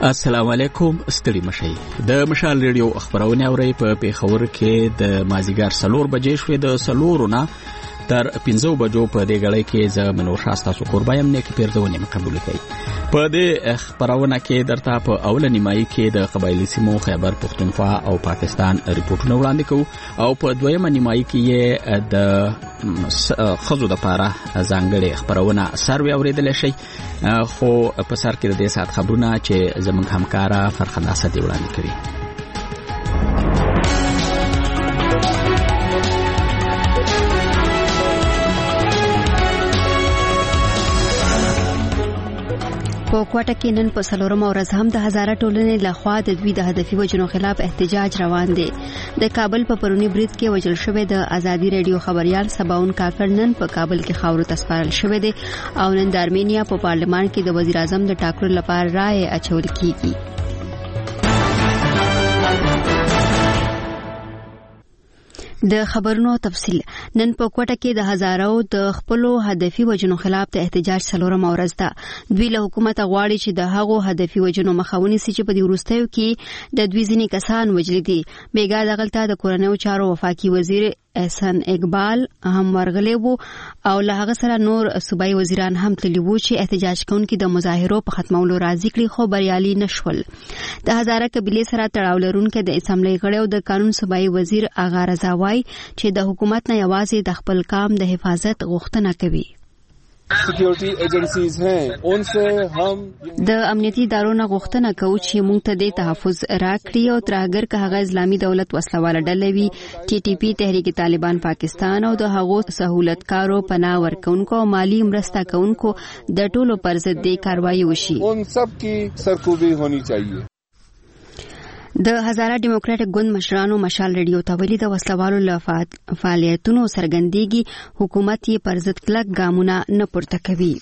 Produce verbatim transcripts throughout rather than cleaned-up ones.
السلام علیکم. ستړي مشئ. د مشال ریډیو خبرونه اوري په پیښور کې د مازیګر سلور بجې شوې د سلورونه تر پنځو بجو په دې غړې کې ز منور شاستا سو قربایم نه کې پیرځونه مقبول کړي. په دې خبرونه کې درته په اول نیمایي کې د قبایلی سیمو خیبر پختونخوا او پاکستان ریپورتونه وړاندې کوو او په دویمه نیمایي کې د خزو د پاره ځانګړي خبرونه سروي اوریدل شي. خو په سر کې د دې سات خبرونه چې زموږ همکارا فرخنده سدي وړاندې کوي. په کوټه کې نن په سلورم ورځ هم د هزاره ټولنې لخوا د دوی د هدفي وجنو خلاف احتجاج روان دی. د کابل په پرونی برید کې وجل شوی د ازادي رادیو خبريال سباون کاکړ نن په کابل کې خاورو تسپارل شوی دی او نن د ارمینیا په پارلمان کې د وزیر اعظم د ټاکلو لپاره رائے اچول کیږي. د خبرونو تفصیل. نن په کوټه کې د هزارو د خپلو هدفي وجنو خلاف د احتجاج سلورم ورځ ده. دوی له حکومت غواړي چې د هغو هدفي وجنو مخاوني سي چې په دې وروستیو کې د دوی ځینې کسان وجلي دي. بیګا دغلطه د کورنیو چارو وفاقي وزیر احسان اقبال هم ورغلی وو او له هغه سره نور صوبایي وزیران هم تللی وو چې احتجاج کوونکي د مظاهرو په ختمولو راضي کړي خو بریالي نشول. د هزاره قبیلې سره تړاو لرونکي د اسمبلی غړي او د قانون صوبایي وزیر اغا رضا وای چې د حکومت نه یوازې د خپل کام د حفاظت غوښتنه کوي. سکیورټي ایجنسیز ہیں ان سے هم د امنیتي ادارو نه غوښتنه کوي چې موږ ته د تحفظ راکړي او تر هغه که هغه اسلامي دولت وسلواله ډلې وي ټي ټي پی تحریک طالبان پاکستان او د هغو سہولتکارو پناه ورکونکو او مالی مرسته کوونکو د ټولو پر ضد د کاروایی وشي. ان سب کی سرکوبی هونی چاہیے. د هزاره ډیموکراټک ګوند مشرانو مشال ریډیو ته ویلي د وسلوالو فعالیتونو سرګندېږي حکومت یې پر ضد کلک ګامونه نه پورته کوي.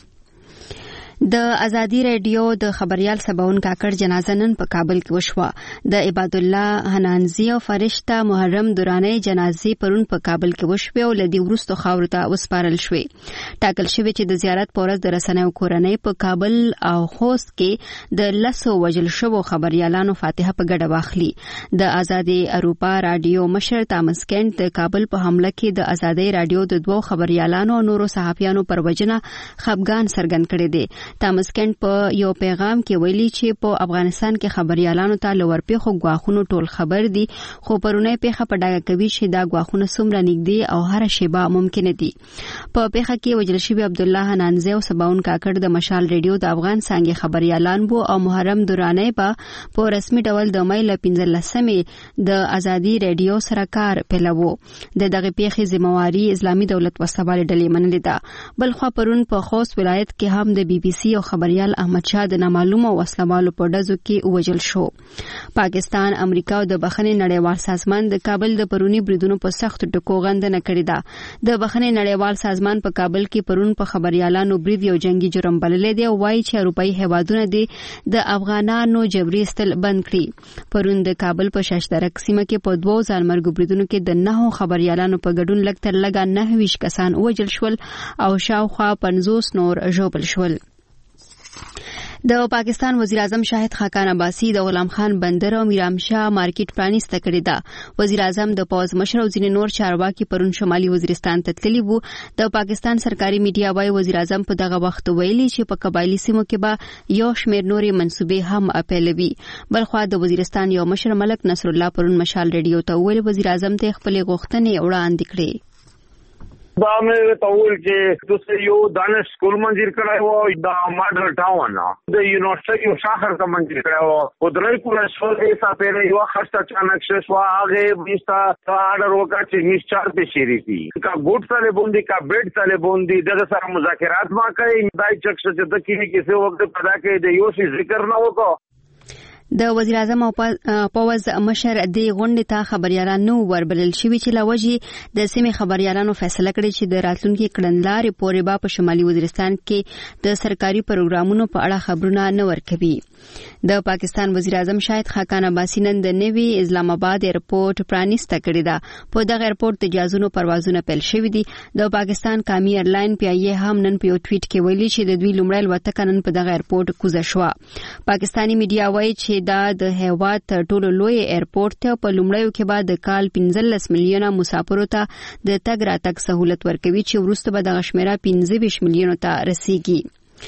د ازادي رادیو د خبريال سباون کاکړ جنازه نن په کابل کې وشوه. د عباد الله حنانزي او فرشته محرم دوراني جنازې پرون په کابل کې وشوه او لدی ورستو خاور ته وسپارل شوې. ټاکل شوی چې د زیارت پورز د رسنیو کورنۍ په کابل او خوست کې د لسو وجل شوو خبريالانو فاتحه په ګډه واخلي. د ازادي اروپا رادیو مشر تامس کینټ د کابل په حمله کې د ازادي رادیو د دوو خبريالانو او نورو صحافیانو پر وجنه خفګان څرګند کړی دی. تامس کینټ په یو پیغام کې ویلي چې په افغانستان کې خبريالانو ته لور پیخو غواخونو ټول خبر دي خو پرونه پیخه په ډاګه کوي چې دا غواخونه څومره نږدې او هر شیبه ممکن دي. په پیخه کې وجل شوی عبد الله حنانزي او سباون کاکړ د مشال ریډیو د افغان څنګه خبريالان وو او محرم دوراني په په رسمي ډول د مې ل پنځلسمې د ازادي رادیو سره کار پیلوو. د دغه پیخه ذمہواری اسلامي دولت وسوال ډلې منلې ده. بل خو پرون په خوست ولایت کې هم د بي بي سي او خبريال احمد شاه د نامعلومه وسلوالو په ډزو کې وجل شو. پاکستان امریکا او د بخښنې نړیوال سازمان د کابل د پرونی بریدونو په سخت ټکو غندنه کړې ده. د بخښنې نړیوال سازمان په کابل کې پرون په خبريالانو برید یو جنگي جرم بللی دی او وایي چې اروپאי هوادونه دي د افغانانو جبري استل بند کړي. پرون د کابل په شاشدرک سیمه کې په دوو ځانمرګ بریدونو کې د نهو خبريالانو په ګډون لږ تر لږه نهه ویشت کسان وجل شول او شاوخوا پنځوس نور ژوبل شول. د پاکستان وزیر اعظم شاهد خاقان عباسی د غلام خان بندر او میرام شاه مارکیټ پرانیسته کړی ده. وزیر اعظم د پوز مشر او ځینې نور چارواکي پرون شمالي وزیرستان ته تللی وو. د پاکستان سرکاري میډیا وايي وزیر اعظم په دغه وخت ویلي چې په قبایلی سیمو کې به یو شمېر نورې منسوبې هم اپیلوي. بلخوا د وزیرستان یو مشر ملک نصر الله پرون مشال ریډیو ته ویل وزیر اعظم ته خپل غوښتنې وړاندې کړې. دا مې تاول چې دوسه یو دانش سکول منځیر کړای وو دا ماډل ټاون د یونیورسيټي یو شهر ته منځیر کړای وو او درې کوله شول ایسا پیره یو خاصه اچانک شوا هغه بیستا آرډر وکړ چې هیڅ چار په شری دي کا ګوټ سره بوندي کا بیډ سره بوندي دغه سره مذاکرات ما کوي دای چک څه د کینی کیسه وخت پیدا کوي د یو شي ذکر نه وکړو. د وزیر اعظم او پوز مشر د غونډې ته خبريالان نو وربلل شوی چې لوجي د سیمې خبريالانو فیصله کړې چې د راتلونکي کړنلارې پورې با په شمالي وزیرستان کې د سرکاري پروګرامونو په اړه خبرونه نه ورکوي. د پاکستان وزیر اعظم شاهد خاقان عباسي نن د نوي اسلام آباد ایرپورټ پرانیسته کړی ده. په دغه ایرپورټ د جازونو پروازونه پیل شوي دي. د پاکستان قومي ایرلاین پی ای هم نن په یو ټویټ کې ویلي چې د دوی لومړی الوتکه نن په دغه ایرپورټ کوزه شوه. پاکستاني میډیا وایي چې دا د هیواد تر ټولو لوی ایرپورټ ته په لومړیو کې بعد د کال پنځلس میلیونه مسافرو ته د تګ راتګ سہولت ورکوي چې وروسته به دغه شمیره پنځه ویشت میلیونو ته رسیږي.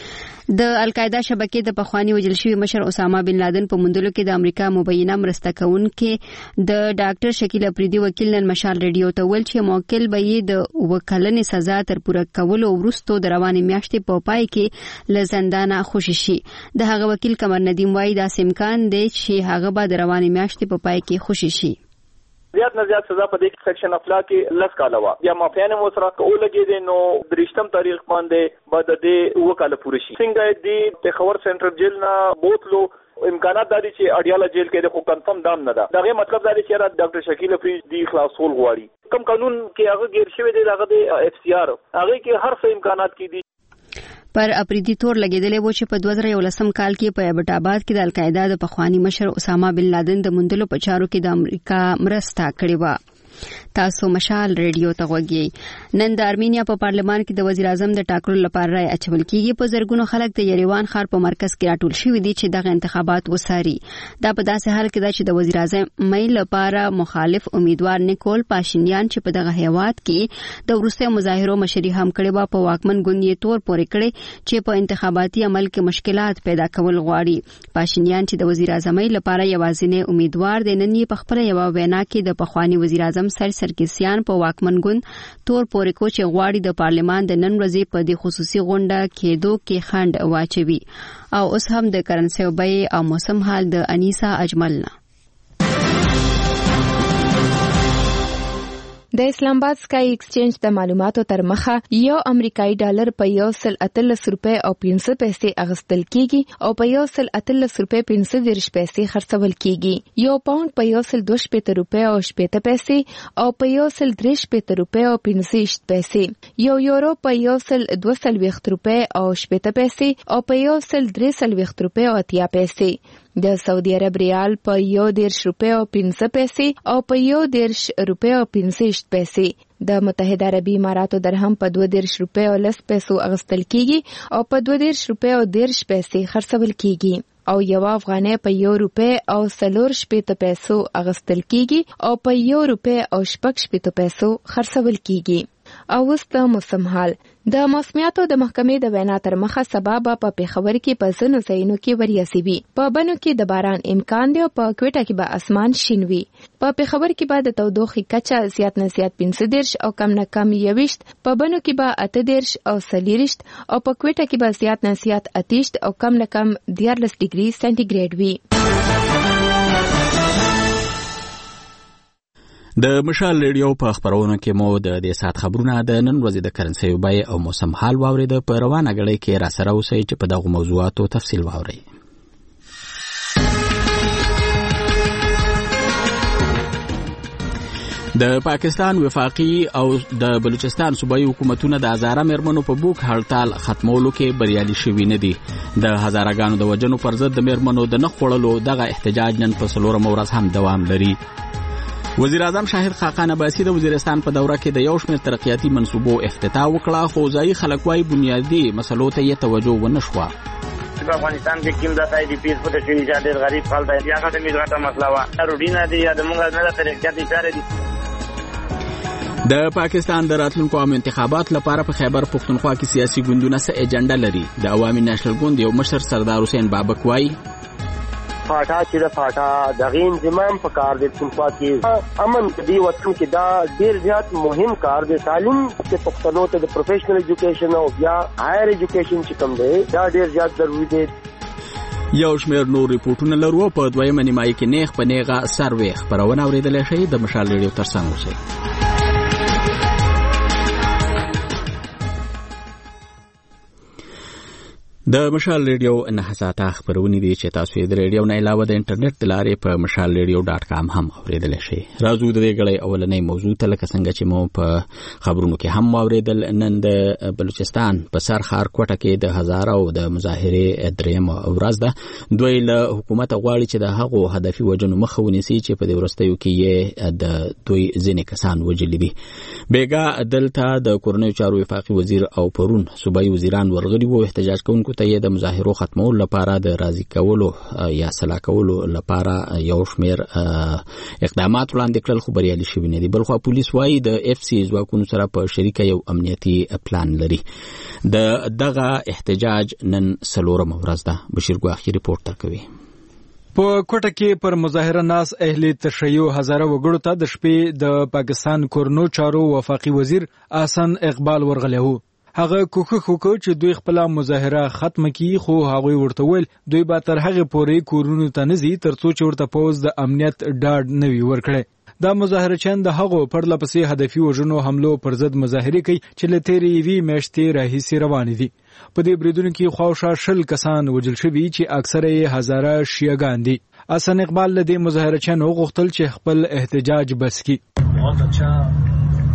د القاعده شبکې د پخوانی وژل شوی مشر اسامه بن لادن په موندلو کې د امریکا مبینه مرسته کوونکې د ډاکټر شکیل افریدي وکیل نن مشال ریډیو ته ویل چې موکل به یې د وکالنې سزا تر پوره کولو وروسته د روانې میاشتې په پای کې له زندانه خوشي شي. د هغه وکیل قمر ندیم وایي دا امکان دی چې هغه به د روانې میاشتې په پای کې خوشي شي. زیات نه زیات سزا په دې کې سیکشن افلا کې لس کاله وا یا مافیان مو سره کو لګي دي نو درشتم تاریخ باندې بعد دې وکاله پوره شي. څنګه دې په خبر سنټر جیل نه بوتلو امکانات داري چې اډیاله جیل کې د خو کنفرم دام نه ده. دغه مطلب دا دی چې را ډاکټر شکیل افریدي خلاصول غواړي. کوم قانون کې هغه غیر شوی دی هغه د اف سی آر هغه کې هر څه امکانات کې دي. پر افریدي تور لګیدلې و چې په دوه زره یولسم کال کې په ابټ آباد کې د القاعده د پخوانی مشر اسامه بن لادن د موندلو په چارو کې د امریکا مرسته کړې و. تاسو مشال ریډیو ته غوږی. نن د ارمینیا په پارلمان کې د وزیر اعظم د ټاکلو لپاره رای اچول کیږي. په زرګونو خلک د یریوان ښار په مرکز کې راټول شوي دي چې دغه انتخابات وساري. دا په داسې حال کې ده چې د وزیر اعظم مې لپاره مخالف امیدوار نیکول پاشینیان چې په دغه هیواد کې د وروستیو مظاهرو مشري هم کړې و په واکمن ګوند یې تور پورې کړې چې په انتخاباتي عمل کې مشکلات پیدا کول غواړي. پاشینیان چې د وزیر اعظم لپاره یوازینی امیدوار دی نن یې په خپل یو وینا کې د پخوانی وزیر اعظم سر سرکسیان په واکمن ګوند تور پورې کو چې غواړي د پارلمان د نن ورځې په دې خصوصي غونډه کېدو کې خنډ واچوي. او اوس هم د کرنسي بیې او موسم حال د انیسا اجملنا. د اسلام آباد سکای ایکسچینج د معلوماتو تر مخه یو امریکایي ډالر په یو سل اتلس روپے او پنځه پیسې اغستل کیږي او په یو سل اتلس روپے پنځه دیرش پیسې خرڅول کیږي. یو پاوند په یو سل دوه شپېته روپے او شپېته پیسې او په یو سل درې شپېته روپے او پنځه پیسې. یو یورو په یو سل دوه سلويخت روپے او شپېته پیسې او په یو سل درې سلويخت روپے او اتیا پیسې. د سعودي عرب ریال په یو دیرش روپے او پنځه پیسې او په یو دیرش روپے او پنځه پیسې. د متحده عربي اماراتو درهم په دوه دیرش روپے او لس پیسو اغستل کیږي او په دوه دیرش روپے او دیرش پیسې خرڅول کیږي. او یو افغانۍ په یو روپے او څلور شپېته پیسو اغستل کیږي او په یو روپے او شپږ شپېته پیسو خرڅول کیږي. او اوس د موسم حال. د موسمیاتو د محکمې د وینا تر مخه سبا به په پیښور کې په ځینو ځایونو کې وریځي وي. په بنو کې د باران امکان دی او په کوټه کې به اسمان شین وي. په پیښور کې به د تودوخې کچه زیات نه زیات پنځه دیرش او کم نه کم یوویشت، په بنو کې به اته دیرش او څلېرویشت او په کوټه کې به زیات نه زیات اتهشت او کم نه کم دیارلس ډیګري سانتیګریډ وي. د مشال ریډیو په خبرونو کې مو د دې سات خبرونه د نن ورځې د کرنسي بیې او موسم حال واورید. په روانه غړي کې را سره اوسئ چې په دغه موضوعاتو تفصیل واورئ. د پاکستان وفاقي او د بلوچستان صوبایي حکومتونه د هزاره میرمنو په بوک هړتال ختمولو کې بریالي شوي نه دي. د هزارهګانو د وجنو پر ضد د میرمنو د نه خوړلو دغه احتجاج نن په څلورمه ورځ هم دوام لري. وزیر اعظم شاهد خاقان عباسي د وزیرستان په دوره کې د یو شمېر ترقیاتي منصوبو افتتاح وکړه، خو ځایي خلک وايي بنیادي مسلو ته یې توجه ونه شوه. په افغانستان کې کوم د آی ډي پیز په شوي چې ډېر غریب خلک دی، یا هغه مې ګټه مسله وه روډینه دي یا د موږ نه د ترقیاتي چارې دي. د پاکستان د راتلونکو عام انتخابات لپاره په خیبر پښتونخوا کې سیاسي ګوندونه څه ایجنډا لري. د عوامي نېشنل ګوند یو مشر سردار حسین بابک وايي فاټا چې د فاټا دغه انضمام په کار دی پښتونخوا کې امن دی وطن کې دا ډیر زیات مهم کار دی. تعلیم چې پښتنو ته د پروفیشنل ایجوکیشن او بیا هایر ایجوکیشن چې کوم دی دا ډیر زیات ضروری دی. یو شمېر نور ریپورټونه لرو. په دویمه نیمایي کې نیغ په نیغه سروې خبرونه اورېدلی شئ. د مشال ریډیو ترڅنګ اوسئ. د مشال ریډیو نه ساته خبرونه دي چې تاسو یې د ریډیو نه علاوه د انټرنیټ د لارې په مشال ریډیو ډاټ کام هم اوریدلی شئ. راځو د دې غړې اولنۍ موضوع ته، لکه څنګه چې مو په خبرونو کې هم واوریدل. نن د بلوچستان په سر ښار کوټه کې د هزاره او د مظاهرې درېیمه ورځ ده. دوی له حکومت غواړي چې د هغو هدفي وجنو مخه ونیسي چې په دې وروستیو کې یې د دوی ځینې کسان وژلي دي. بیګا دلته د کورنیو چارو وفاقي وزیر او پرون صوبایي وزیران ورغلي وو. احتجاج کوونکو ته یې د مظاهرو ختمولو لپاره د راضي کولو یا سلا کولو لپاره یو شمېر اقدامات وړاندې کړل، خو بریالي شوي نه دي. بلخوا پولیس وایي د اف سی ځواکونو سره په شریکه یو امنیتي پلان لري. د دغه احتجاج نن څلورمه ورځ ده. بشیر ګواخي ریپورټ کوي. په کوټه کې پر مظاهره ناس اهل تشیع هزاره وګړو ته د شپې د پاکستان کورنو چارو وفاقي وزیر احسن اقبال ورغلی وو. هغه کوښښ وکړ چې دوی خپل مظاهره ختم کړي، خو هغوی ورته ویل دوی به تر هغه پورې کورونو ته نه ځي تر څو چې ورته پوز د امنیت ډاډ نه وي ورکړی. دا مظاهرچیان د هغو پرلپسې هدفي وژنو حملو پر ضد مظاهرې کوي چې له تېرې یوې میاشتې راهیسې روانې دي. په دې بریدونو کې خواوشا شل کسان وژل شوي چې اکثره یې هزاره شیعهګان دي. حسن اقبال له دې مظاهرچیانو وغوښتل چې خپل احتجاج بس کړي.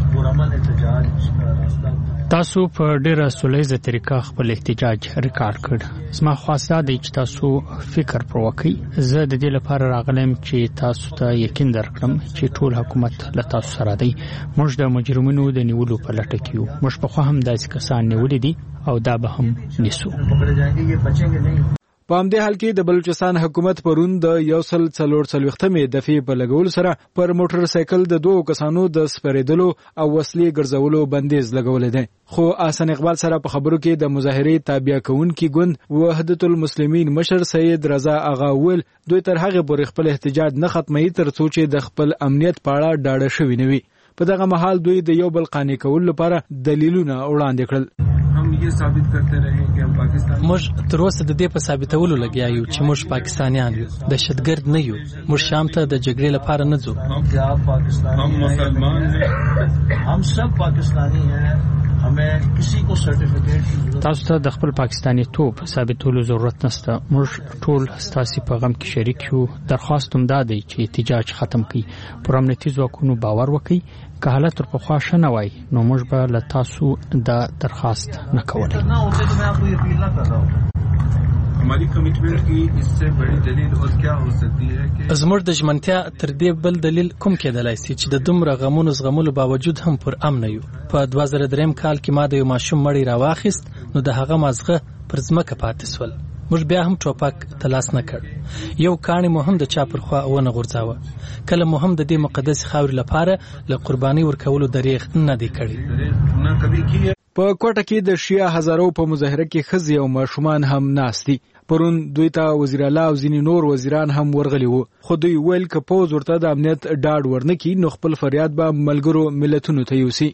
تاسو په ډیره سولیزه طریقه خپل احتجاج ریکارډ کړ. زما خواست دی چې تاسو فکر پر وکړئ. زه د دې لپاره راغلم چې تاسو ته یقین درکړم چې ټول حکومت له تاسو سره دی. موږ د مجرمینو د نیولو په لټه کې یو. موږ په خو هم داسې کسان نیولي دي او دا به هم نیسو. په همدې حال کې د بلوچستان حکومت پرون د یو سل څلور څلوېښتمې دفعې په لګولو سره پر موټر سایکل د دوو کسانو د سپرېدلو او وسلې ګرځولو بندیز لګولی دی. خو احسن اقبال سره په خبرو کې د مظاهرې تابع کوونکي ګوند وحدت المسلمین مشر سید رضا اغا ویل دوی تر هغې پورې خپل احتجاج نه ختموي تر څو چې د خپل امنیت په اړه ډاډه شوي نه وي. په دغه مهال دوی د یو بل قانع کولو لپاره دلیلونه وړاندې کړل. موږ تر اوسه د دې په ثابتولو لګیا یو چې موږ پاکستانیان یو، دهشتګرد نه یو. موږ شام ته د جګړې لپاره نه ځو. हम मुसलमान हैं, हम सब पाकिस्तानी हैं, हमें किसी को सर्टिफिकेट. تاسو ته د خپل پاکستاني توپ ثابتولو ضرورت نشته. موږ ټول ستاسو په غم کې شریک یو. درخواست هم دا دی چې احتجاج ختم کړي. پر امنیتي ځواکونو باور وکړي. که حالت تر پخوا ښه نه وای نو موږ به له تاسو دا درخواست نه کولی. हमारी कमिटमेंट की इससे बड़ी दलील और क्या हो सकती है कि زموږ د ژمنتیا تر دې بل دلیل کوم کېدلای شي چې د دومره غمونو زغملو باوجود هم پر امن یو. په دوه زره درې کال کې ما د یو ماشوم مړی راواخیست نو د هغه مازغه پر ځمکه پاتې سول. موږ بیا هم ټوپک تلاس نه کړ. یو کاڼی مو هم د چا پر خوا ونه غورځاوه. کله مو هم د دې مقدس خاورې لپاره له قرباني ورکولو دریغ نه دی کړی. په کوټه کې د شیعه هزارو په مظاهره کې ښځې او ماشومان هم ناست دي. پرون دوی ته وزیر اعلی او ځینې نور وزیران هم ورغلي وو. خو دوی ویل که پوز ورته د امنیت ډاډ ورنکړي نو خپل فریاد به ملګرو ملتونو ته یوسي.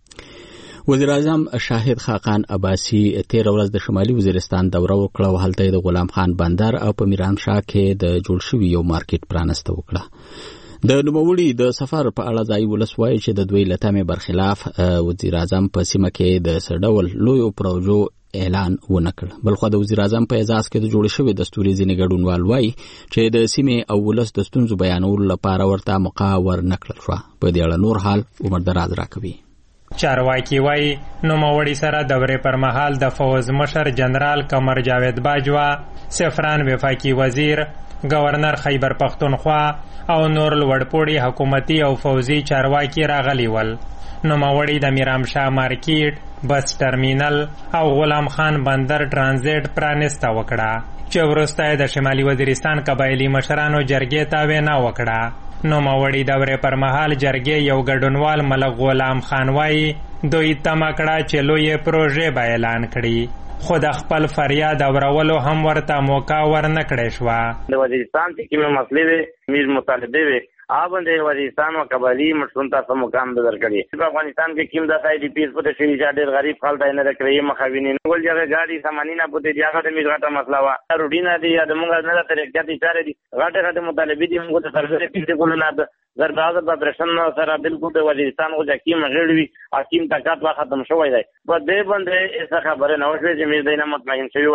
وزیر اعظم شاهد خاقان عباسی تیر ورځ د شمالي وزیرستان دوره وکړه او هلته د غلام خان بندر او په میرانشاه کې د جوړ شوي یو مارکیټ پرانسته وکړه. د نوموړي د سفر په اړه ځایي ولس وایي چې د دوی له تمې برخلاف وزیر اعظم په سیمه کې د څه ډول لویو پروژو اعلان ونه کړ. بلخوا د وزیر اعظم په اعزاز کې د جوړ شوي دستوري ځینې ګډونوال وایي چې د سیمې او ولس د ستونزو بیانولو لپاره ورته موقع ورنه کړل شوه. په دې اړه نور حال عمر دراز راکوي. چارواکي وایي نوموړي سره دورې پر مهال د فوز مشر جنرال قمر جاوید باجوا، سفران وفاقي وزیر، گورنر خیبر پختونخوا او نور لوړپوړي حکومتي او فوزي چارواکي راغلي ول. نوموړي د میرامشاه مارکیټ، بس ټرمینل او غلام خان بندر ټرانزیټ پرانسته وکړه چې وروسته د شمالي وزیرستان قبایلي مشرانو جرګې ته وینا وکړه. نوموړي دورې پر مهال جرګې یو ګډونوال ملک غلام خان وایي دوی تمه کړه چې لویې پروژې به اعلان کړي، خو د خپل فریاد اورولو هم ورته موقع ورنه کړې شوه. د وزیرستان چې کومې مسلې وې میر مطالبې وې هغه باندې وزیرستان او قبایلي مشرانو ته څه مقام ده درکړي. په افغانستان کې کوم داسې آی ډي پیز پته شوي چې ډېر غریب خلک یې نه ده کړی مخاوینې ول جګه ګاډي سامانونه پته دي هغه د میر غټه مسله وه. روډینه دي یا د موږ نه ده تر احتیاطي چارې دي غټې غټې مطالبې دي موږ ته سرسري پیسې کولو نه ده زردازه په برشن سره بالکل د وزیرستان خو حکیم غړ وي حکیم طاقت وا ختم شوی دی. په دې باندې څه خبره نه وشوه چې میر دینه مطمئن شوی وای.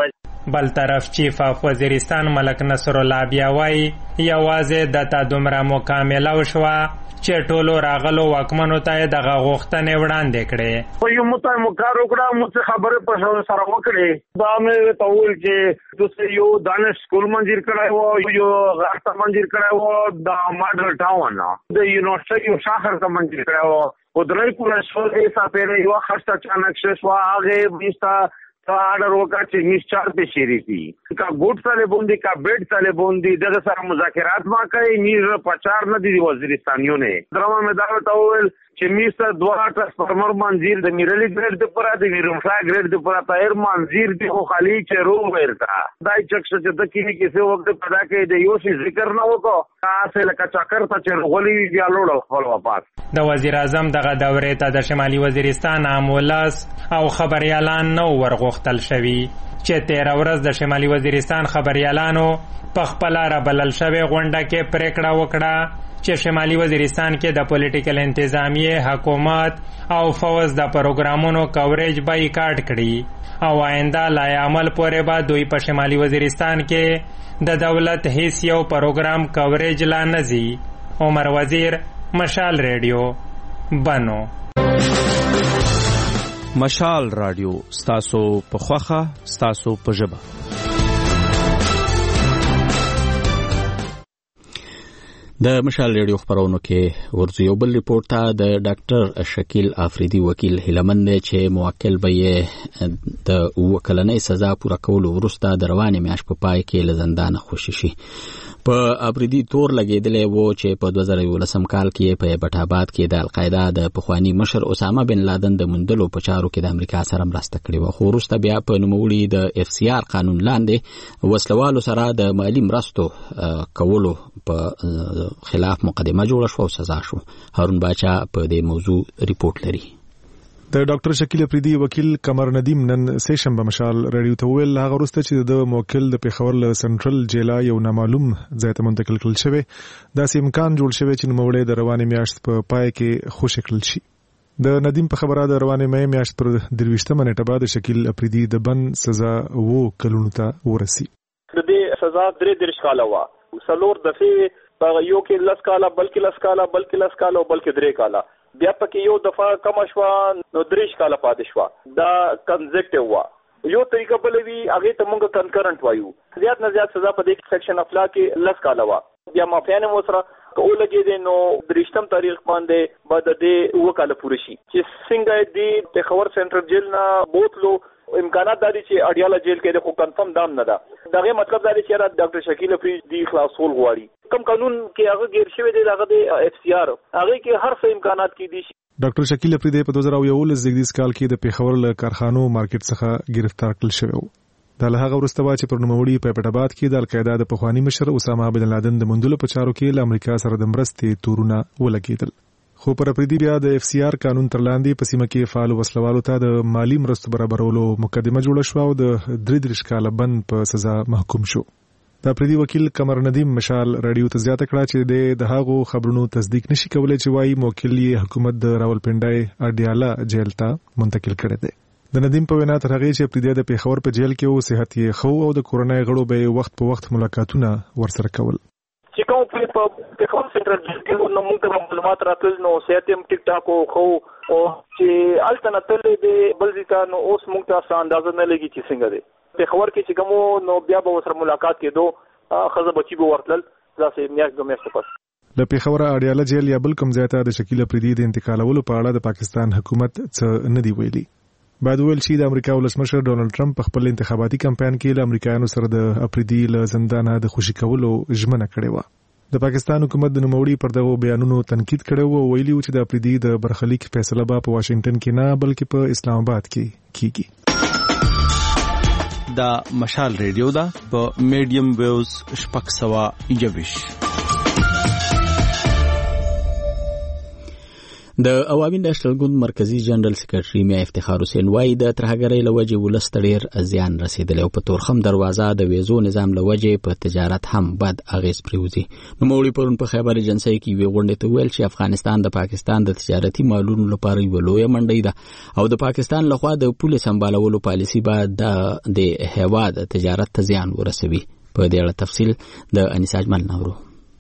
بل طرف چیف اف وزیرستان ملک نصر الله بیا وایي یوازې دته دومره مکامله وشوه چې ټولو راغلو واکمنو ته دغه غوښتنې وړاندې کړې. په یو متهم کار وکړه موږ خبره په سره وکړې دا مې ته وویل چې تاسو یو دانش سکول منځیر کړای وو یو غاټه منځیر کړای وو د ماډل ټاون د یونیورسيټي یو شاخر ته منځیر کړای وو او درې کوله شو ایسا پیره یو خاصه اچانک شوا هغه بیستا تا آرڈر ہوگا چې نشچار پہ شیری تھی کا گوٹ سالے بوندی کا بیڈ سالے بوندی دغه سره مذاکرات ما کوي نیر پچار نه دي وزیرستانیو نه درما میں دعوت اول چې میسر دوه ټرانسفارمر منځیر د میرلی ګریډ د پرا د ویروفا ګریډ د پرا تایر منځیر دی خو خالی چې رو ورتا دای چکش چې د کینی کیسه وخت پیدا کې د یو شي ذکر نه وکړو تاسو لکه چکر ته چې غولي بیا لوړ خپل واپس د وزیر اعظم دغه دورې ته د شمالي وزیرستان امولاس او خبريالان نو ورغختل شوی چې تیرا ورځ د شمالي وزیرستان خبريالانو په خپل را بلل شوی غونډه کې پریکړه وکړه چې شمالي وزیرستان کې د پولیټیکل انتظامیه حکومت او فوز د پروګرامونو کوریج بایکاټ کړي او آینده لای عمل پورې به دوی په شمالي وزیرستان کې د دولت هیڅ یو پروګرام کوریج لا نزي. عمر وزیر، مشال ریډیو، بنو. مشال رادیو ستاسو په خوخه ستاسو په ژبه. د مشال ریډیو خبرونو کې ورځو یو بل ریپورت ته د ډاکټر شکیل افریدي وکیل هیلمن دی چې موکل به یې د وکلنۍ سزا پوره کولو وروسته د روانې میاشت په پای کې له زندانه خوشي شي. په افریدي تور لګېدلی و چې په دوه زره یولسم کال کې په ایبټ آباد کې د القاعده د پخواني مشر اسامه بن لادن د موندلو په چارو کې د امریکا سره مرسته کړې وه، خو وروسته بیا په نوموړي د اف سی آر قانون لاندې وسلوالو سره د مالي مرستو کولو په خلاف مقدمه جوړه شو او سزا شو. هارون باچا په دې موضوع ریپورت لري. د ډاکټر شکیل افریدي وکیل قمر ندیم نن سه شنبه مشال رادیو ته ویل هغه وروسته چې د موکل د پیښور له سنټرل جیلا یو نامعلوم ځای ته منتقل کړل شوی داسې امکان جوړ شوی چې نوموړی د روانې میاشت په پای کې خوشي کړل شي. د ندیم په خبره د روانې مې میاشت پر درویشتمه نیټه بعد شکیل افریدي د بند سزا وو کلونو ته ورسي. د دې سزا درې درش کاله وا سلور دفعه په یو کې لس کاله بلکې لس کاله بلکې لس کاله او بلکې درې کاله بیا پکې یو دفعه کم شو نو دریش کاله پاتې شو دا کنزیکټیو وا یو طریقه بلې وی هغه ته موږ کنکرنٹ وایو زیات نه زیات سزا په دې سیکشن اف لا کې لس کاله وا بیا مافیانه مو سره کو لګې دي نو دریشتم تاریخ باندې بعد دې وکاله پوره شي چې څنګه دې په خبر سنټر جیل نه بوتلو امکانات داري چې اډیاله جیل کې د خو کنفرم دام نه ده دغه مطلب دا دی چې را ډاکټر شکیل افریدي خلاصول غواړي کوم قانون کې هغه غیر شوی دی هغه د اف سی آر هغه کې هر څه امکانات کې دي. ډاکټر شکیل افریدي په دوه زره یولس زیږدیز کال کې د پیښور له کارخانو مارکیټ څخه گرفتار کړل شوی و. د هغه وروسته چې پر نوموړي په ایبټ آباد کې د القاعده د پخوانی مشر اسامه بن لادن د موندلو په چارو کې له امریکا سره د مرستې تورونه ولګېدل. خو پر افریدي بیا د اف سی آر قانون تر لاندې په سیمه کې فعال وسلوالو ته د مالی مرستو برابرولو مقدمه جوړه شو او د درې دېرش کاله بند په سزا محکوم شو. د افریدي وکیل قمر ندیم مشال رادیو ته زیاته کړه چې د هغو خبرونو تصدیق نشي کولای چې وايي موکل یې حکومت د راولپنډای اډیاله جیل ته منتقل کړی دی. د ندیم په وینا تر هغه چې افریدي د پیښور په جیل کې او صحت یې خو او د کورونای غړو به وخت په وخت ملاقاتونه ورسره کول. چې کوم په پیښور سنټرل جیل کې نو موږ معلومات راتل نو صحت یې ټیک ټاک خو او چې الټرناتیو دی بل ځکه نو اوس موږ ته اندازه نه لګي چې څنګه دی پیښور کې چې کوم نو بیا به سره ملاقات کېدو خزه بچي به ورتل ځکه میاشت دوه میاشتې پس د پیښور اډیاله جیل یا بل کوم ځای ته د شکیل افریدي د انتقالولو په اړه د پاکستان حکومت څه نه دی ویلي. بعد ویل چې د امریکا ولسمشر ډونالد ټرمپ په خپل انتخاباتي کمپاین کې له امریکایانو سره د افریدي له زندانه د خوشي کولو ژمنه کړې و. د پاکستان حکومت د نوموړي پر دغه بیانونو تنقید کړی و او ویلي و چې د افریدي د برخلیک فیصله به په واشنگټن کې نه بلکې په اسلام آباد کې کیږي. دا مشال ریډیو دا په میډیم ویوز شپږ سوه یوویشت. د عوامي نېشنل ګوند مرکزی جنرال سکرټري میا افتخار حسین وایي د ترهګرۍ له وجې ولس ته ډېر زیان رسېدلی او په تورخم دروازه د ویزو نظام له وجې په تجارت هم بد اغېز پرېوځي. نوموړي پرون په خیبر ایجنسۍ کې یوې غونډې ته وویل چې افغانستان د پاکستان د تجارتي مالونو لپاره یوه لویه منډۍ ده او د پاکستان لخوا د پولې سمبالولو پالیسي باید د هېواد تجارت ته زیان ورسوي. په دې اړه تفصیل د انیسا اجمل نورو.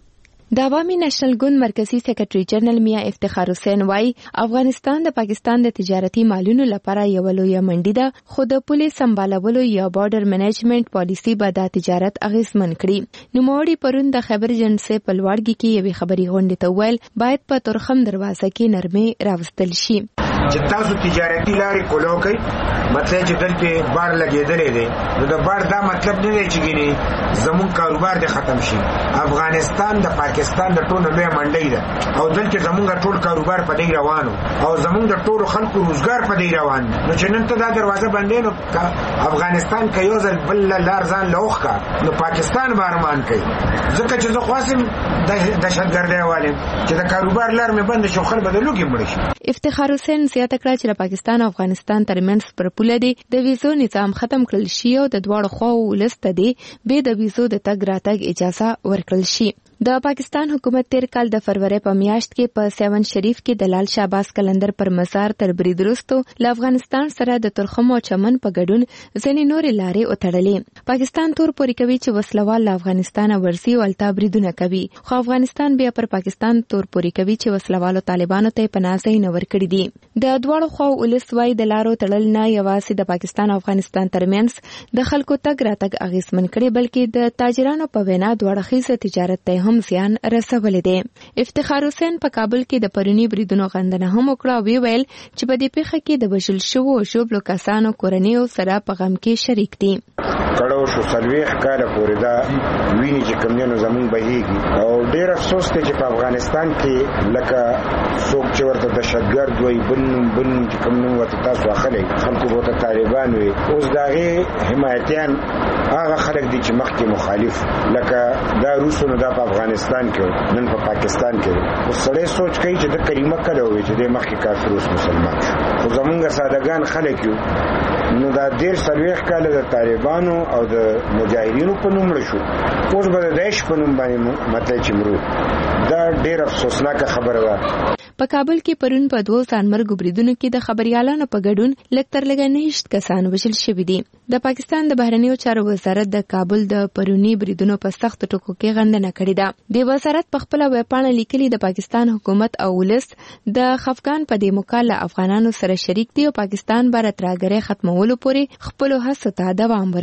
د عوامي نېشنل ګوند مرکزی سکرټري جنرال میا افتخار حسین وایي افغانستان د پاکستان د تجارتي مالونو لپاره یو لوی منډي ده، خو د پولیس سمبالولو یا بارډر منیجمنت پالیسي به د تجارت اغیزمن کړي. نوموړي پرون د خیبر ایجنسۍ په لوړګي کې یوې خبري غونډې ته وویل باید په تورخم دروازه کې نرمي راوستل شي. چې تاسو تجارتي لارې کولو کوي مطلب چې دلته بار لګېدلې دی نو د بار دا مطلب نه دی چې ګینه زمون کاروبار دې ختم شي. افغانستان د پاکستان د ټولو لوی منډۍ ده او دلته زمونږ ټول کاروبار په دې روانو او زمونږ د ټولو خلکو روزګار په دې روان نو چې نن ته دا دروازه بندې نو افغانستان کې یو ځل بل لار ځان لوخ کا نو پاکستان به ارمان کوي. ځکه چې زه خواسم د دهشتګردۍ والم چې د کاروبار لار مې بند شو خلک به د لوګي مړ شي. افتخار حسین زیاته کړه چې د پاکستان او افغانستان ترمنځ پر پوله دی د ویزو نظام ختم کړل شي او د دواړو خواو ولس ته دی به د ویزو د تګ راتګ اجازه ورکړل شي. د پاکستان حکومت تیر کال د فروری په میاشت کې په سیون شریف کې د لال شهباز کلندر پر مزار تر برید وروسته له افغانستان سره د تورخم او چمن په ګډون ځینې نورې لارې وتړلې. پاکستان تور پورې کوي چې وسلوال له افغانستان ورسي او التا بریدونه کوي، خو افغانستان بیا پر پاکستان تور پورې کوي چې وسلوالو طالبانو ته پناه ځای نه ورکړي دي. د دواړو خواو ولس وايي د لارو تړل نه یوازې د پاکستان او افغانستان ترمنځ د خلکو تګ راتګ اغیزمن کړي بلکې د تاجرانو په وینا دواړه خیزه تجارت ته هم زیان رسولې ده. افتخار حسین په کابل کې د پرونی بریدونو غندنه هم وکړه او ویل چې په دې پیښه کې د بشل شوو او ژوبلو کسانو کورنیو سره په غم کې شریک دي. کړو شو سلويخ کاله پورې دا ویني چې کمونو زمون بهيږي او ډېر افسوس ته چې په افغانستان کې لکه څوک چې ورته دهشتګرد وي بن بن چې کمونو ورته تاسو اخلي خلکو ورته طالبان وي اوس داغه حمایتيان هغه خلک دي چې مخکې مخالف لکه دا روسونو د افغانستان کې نن په پاکستان کې اوس سړی سوچ کوي چې د کریمه کله وي چې د مخکې کافر اوس مسلمان شو خو زمونږ سادهګان خلک یو نو دا ډېر سلويخ کاله د طالبانو او د مجاهدینو په نوم شو اوس به د داعش په نوم باندې مطلب چې مرو دا ډېر افسوسناک خبره ده. په کابل کې پرون په دوه ځانمرګو بریدونو کې د خبريالانو په ګډون لږ تر لږه نهشت کسان وژل شوي دي. د پاکستان د بهرنیو چارو وزارت د کابل د پرونی بریدونو په سخت ټکو کې غندنه کړې ده. د وزارت په خپل ویبپاڼه لیکلي د پاکستان حکومت او ولس د خفګان په دې مکاله افغانانو سره شریک دي او پاکستان بار ترهګرۍ ختمولو پورې خپل هڅو ته دوام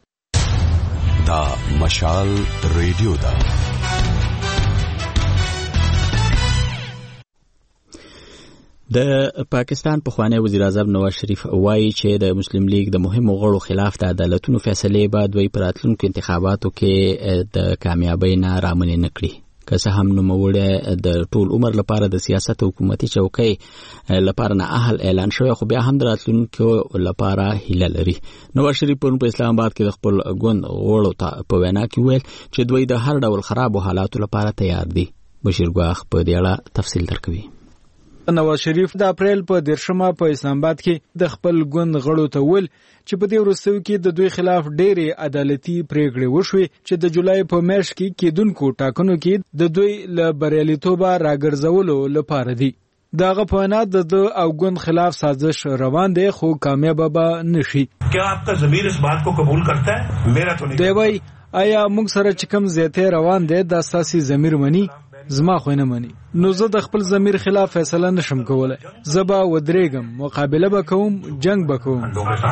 ورکړي. دا مشال ریډیو ده. د پاکستان پخوانی وزیر اعظم نواز شریف وایي چې د مسلم لیگ د مهمو غړو خلاف د عدالتونو فیصلې بعد وی پر راتلونکو انتخاباتو کې د کامیابی نه رامنې نه کړي. که څه هم نوموړی د ټول عمر لپاره د سیاست حکومتي چوکۍ لپاره نه اهل اعلان شوی خو بیا هم د راتلونکو لپاره هیله لري. نواز شریف پرون په اسلام آباد کې د خپل ګوند غړو ته په وینا کې ویل چې دوی د هر ډول خرابو حالاتو لپاره تیار دي. بشیر ګواخ په دې اړه تفصیل درکوي. نواز شریف د اپریل په دیرشمه په اسلام آباد کې د خپل ګوند غړو ته ویل چې په دې وروستیو کې د دوی خلاف ډېرې عدالتي پریکړې وشوې چې د جولای په میاشت کې کېدونکو ټاکنو کې د دوی له بریالیتوبه راګرځولو لپاره دي. دغه په وینا د ده او ګوند خلاف سازش روان دی خو کامیاب به نشي. کیا آپ کا ضمیر اس بات کو قبول کرتا ہے؟ میرا تو نہیں. دی وای آیا موږ سره چې کوم زیاته روان دی د اساسي ضمیر مني؟ زما خو نه مني. نو زه د خپل ضمیر خلاف فیصله نشم کولای. زه به ودرېږم، مقابله به کوم، جنگ به کوم.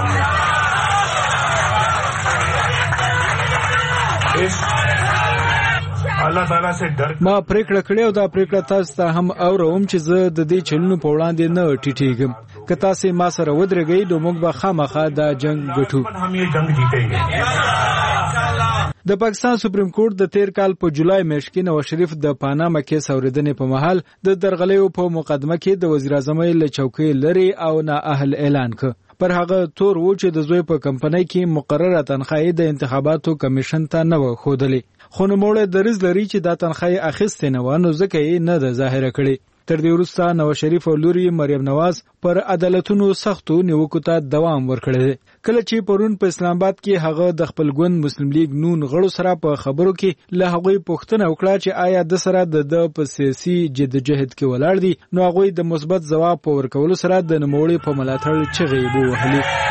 ما پریکړه کړې او دا پریکړه تاسو ته هم اوروم چې زه د دې چلونو په وړاندې نه ټیټېږم. که تاسو ما سره ودرېږئ نو موږ به خامخا دا جنگ ګټو. د پاکستان سپریم کورټ د تیر کال په جولای میاشت کې نواز شریف د پاناما کیس اوریدنې په مهال د درغلیو په مقدمه کې د وزیر اعظم له چوکۍ لري او نه اهل اعلان کړ. پر هغه تور و چې د زوی په کمپنۍ کې مقرره تنخواهي د انتخاباتو کمیشن ته نه و ښودلې. خو نوموړی دریځ لري چې دا تنخواهي اخیستې نه وه نو ځکه یې نه ده ظاهره کړې. تر دې وروسته نواز شریف او لوري مریم نواز پر عدالتونو سختو نیوکو ته دوام ورکړی دی. کله چې پرون په اسلام آباد کې هغه د خپل ګوند مسلم لیگ نون غړو سره په خبرو کې له هغوی پوښتنه وکړه چې آیا د سره د په سیاسي جدوجہد کې ولاړ دي، نو هغوی د مثبت ځواب په ورکولو سره د نوموړي په ملاتړ چغې ووهلې.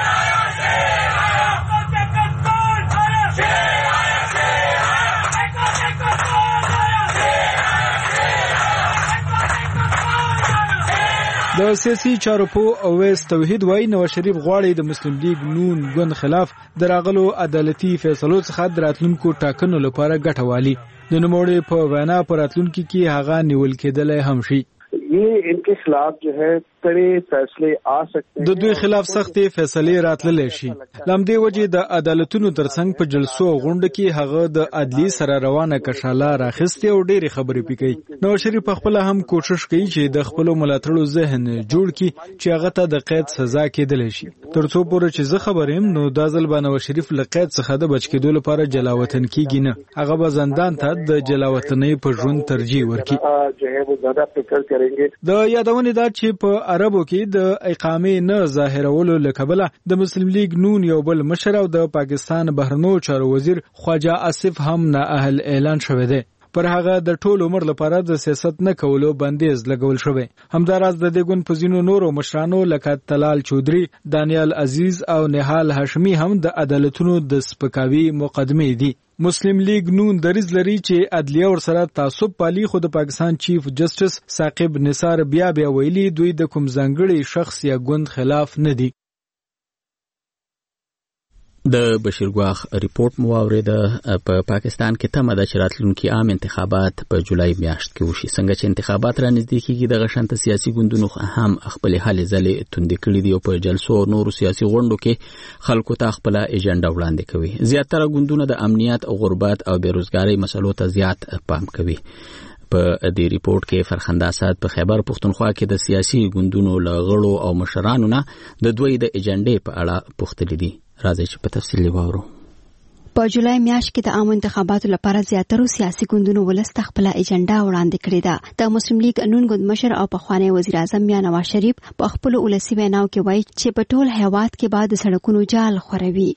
د سیاسي چارو په اویس توحید وای نواز شریف غواړي د مسلم لیگ نون ګوند خلاف دراغلو عدالتي فیصلو څخه دراتلونکو ټاکنو لپاره ګټه والی. د نوموړي په وینا پر راتلونکو کې هغه نیول کېدل هم شي. یہ ان کے خلاف جو ہے کڑے فیصلے آ سکتے ہیں. د دوی خلاف سختې فیصلې راتللی شي. لامدې وجې د عدالتونو ترڅنګ په جلسو او غونډه کې هغه د عدلي سره روانه کشاله راخستې او ډېرې خبرې پې کوي. نواز شریف په خپله هم کوشش کوي چې د خپلو ملاتړو ذهن جوړ کړي چې هغه ته د قید سزا کېدلی شي. تر څو پورې چې زه خبر یم نو دا ځل به نواز شریف له قید څخه د بچ کېدو لپاره جلاوطن کېږي نه، هغه به زندان ته د جلاوطنۍ په ژوند ترجیح ورکړي. د یادونې دا چې په عربو کې د اقامې نه ظاهرولو له کبله د مسلم لیگ نون یو بل مشر او د پاکستان بهرنیو چارو وزیر خواجه آصف هم نااهل اعلان شوی دی. پر هغه د ټول عمر لپاره د سیاست نه کولو بندیز لګول شوی. همداراز د دې ګوند په ځینو نورو مشرانو لکه طلال چودري، دانیال عزیز او نهال هاشمي هم د عدالتونو د سپکاوي مقدمې دي. مسلم لیگ نون دریز لري چې عدلیه ورسره تعصب پالي، خو د پاکستان چیف جسټس ثاقب نثار بیا بیا ویلي دوی د کوم ځانګړي شخص یا ګوند خلاف نه دي. د بشیر ګواخ ریپورت مو واورېده. په پاکستان کې تمه ده چې راتلونکي عام انتخابات په جولای میاشت کې وشي. څنګه چې انتخابات را نږدې کېږي دغه شانته سیاسي ګوندونو هم خپلې هلې ځلې توندې کړي دي او په جلسو او نورو سیاسي غونډو کې خلکو ته خپله ایجنډا وړاندې کوي. زیاتره ګوندونه د امنیت او غربت او بېروزګارۍ مسلو ته زیات پام کوي. په دې ریپورت کې فرخنده اسد په خیبر پښتونخوا کې د سیاسي ګوندونو له غړو او مشرانو نه د دوی د ایجنډې په اړه پوښتلي دي. راځي چې په تفصیل واورو. په جولای میاشت کې د عام انتخاباتو لپاره زیاترو سیاسي ګوندونو ولس ته خپله ایجنډا وړاندې کړې ده. د مسلم لیگ نون ګوند مشر او پخوانی وزیر اعظم یا نواز شریف په خپلو ولسي ویناو کې وایي چې په ټول هیواد کې به د سړکونو جال خوروي.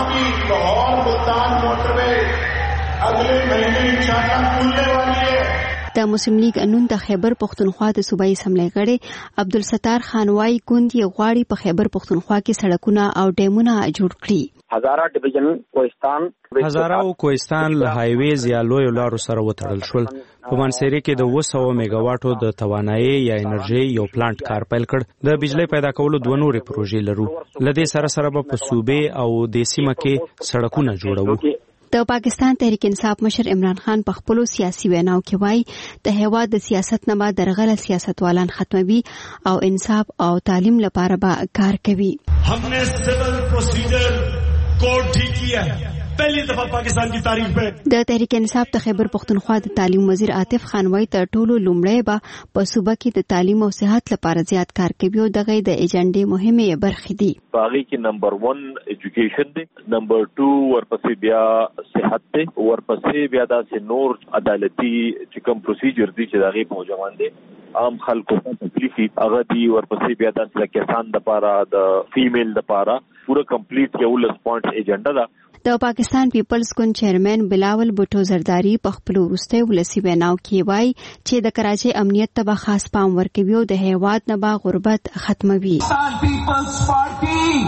د مسلم لیگ نون د خیبر پښتونخوا د صوبایي اسمبلی غړی عبدالستار خان وايي ګوند یې غواړي په خیبر پښتونخوا کې سړکونه او ډیمونه جوړ کړي. هزاره ډیویژن کوهستان هزاره او کوهستان له هایویز یا لویو لارو سره وتړل شول. په منصيري کې د اوه سوه میگا واټو د توانایي یا انرژي یو پلانټ کار پیل کړ. د بجلی پیدا کولو دوه نورې پروژې لرو. لدې سره سره په صوبې او د سیمه کې سړکونه جوړو. د پاکستان تحریک انصاف مشر عمران خان په خپلو سیاسي ویناو کې وایي د هیواد د سیاست نه به درغله سیاستوالان ختموي او انصاف او تعلیم لپاره به کار کوي. ہم نے سول پروسیجر کوڈ ٹھیک کیا ہے پہلی دفعہ پاکستان کی تاریخ میں. د تحریک انصاف د خیبر پښتونخوا د تعلیم وزیر عاطف خان وايي تر ټولو لومړی به په صوبه کې د تعلیم او صحت لپاره زیات کار کوي او دغه د ایجنډې مهمه برخې دي. باغی کې نمبر ون ایجوکیشن دی، نمبر ټو ورپسې بیا صحت دی، ورپسې بیا داسې نور عدالتي چې کوم پروسیجر دي چې دغه په موجمان دي عام خلکو ته تکلیف هغه دی، ورپسې بیا داسې کسان د پاره د فیمیل د پاره پورا کمپلیټ یو لس پوینټ ایجنډا ده. د پاکستان پیپلز ګوند چیرمن بلاول بوټو زرداری په خپل وروستي ولسی ویناو کې وایي چې د کراچۍ امنیت ته به خاص پام ورکوي او د هیواد نه به غربت ختموي. پیپلز پارټي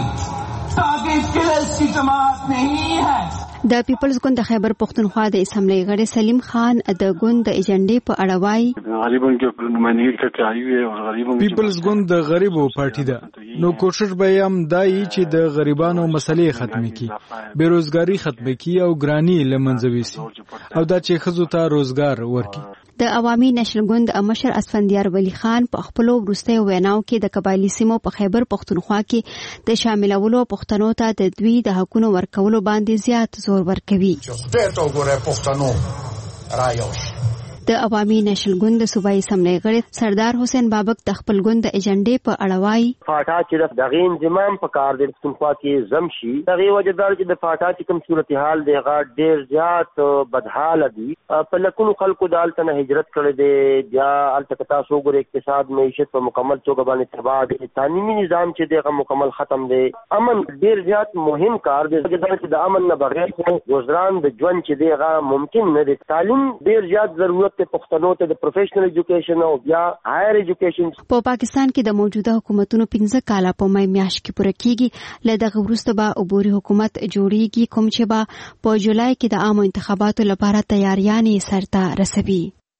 تاګه کلاسي جماعت نه ہے. د پیپلز ګوند د خیبر پښتونخوا د اسمبلی غړي سلیم خان د ګوند د ایجنډې په اړه وایي غریبوں کې نمائندګي کوي او غریبوں پیپلز ګوند د غریبو پارټي ده، نو کوشش به هم دای چې د غریبانو مسلې ختمې کړي، بیروزګاری ختمې کړي او ګرانی لمنځه ویسي او دا چې ښځو ته روزګار ورکړي. د عوامي نشل ګوند مشر اسفندیار ولی خان په خپل وروستي ویناو کې د قبایلی سیمو په خیبر پښتونخوا کې د شاملولو پښتنو ته د دوی د حقونو ورکولو باندې زیات زور ورکوي. د عوامي نېشنل ګوند د صوبایي اسمبلی غړي سردار حسین بابک د خپل ګوند د ایجنډې په اړه وایي فاټا چې د غین زمام په کار د پښتونخوا کې زمشي دغه وجدار چې د فاټا چې کوم صورتحال دی هغه ډیر زیات بدحال دي په لکونو خلکو د التنه هجرت کړي دي بیا الته تاسو ګور اقتصاد معیشت په مکمل توګه باندې تباہ دي تعلیمي نظام چې دغه مکمل ختم دی امن ډیر زیات مهم کار دی چې د امن نه بغیر گزاران د ژوند چې دیغه ممکن نه دی تعلیم ډیر زیات ضرورت ته پښتنو ته د پروفیشنل ایجوکیشن او بیا هایر ایجوکیشن په پاکستان کې د موجوده حکومتونو پنځه کاله په مې میاشت کې پوره کیږي له دغه وروسته به عبوري حکومت جوړیږي کوم چې به په جولای کې د عامو انتخاباتو لپاره تیاریانې سرته رسوي.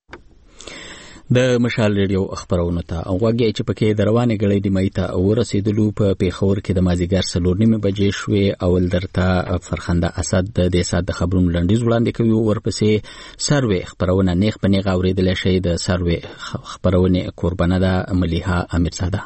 د مشال ریډیو خبرونه ته اوغه چې پکې د روانې غړې د مېته او رسیدلو په پیښور کې د مازیګر سلور نیمه بجې شوې اول درته فرخنده اسد د اسد د خبرونو لنډیز وړاندې کوي ورپسې سروي خبرونه نیخ پنی غوړېدل شي د سروي خبرونه قربانه ده مليحه امیرزاده.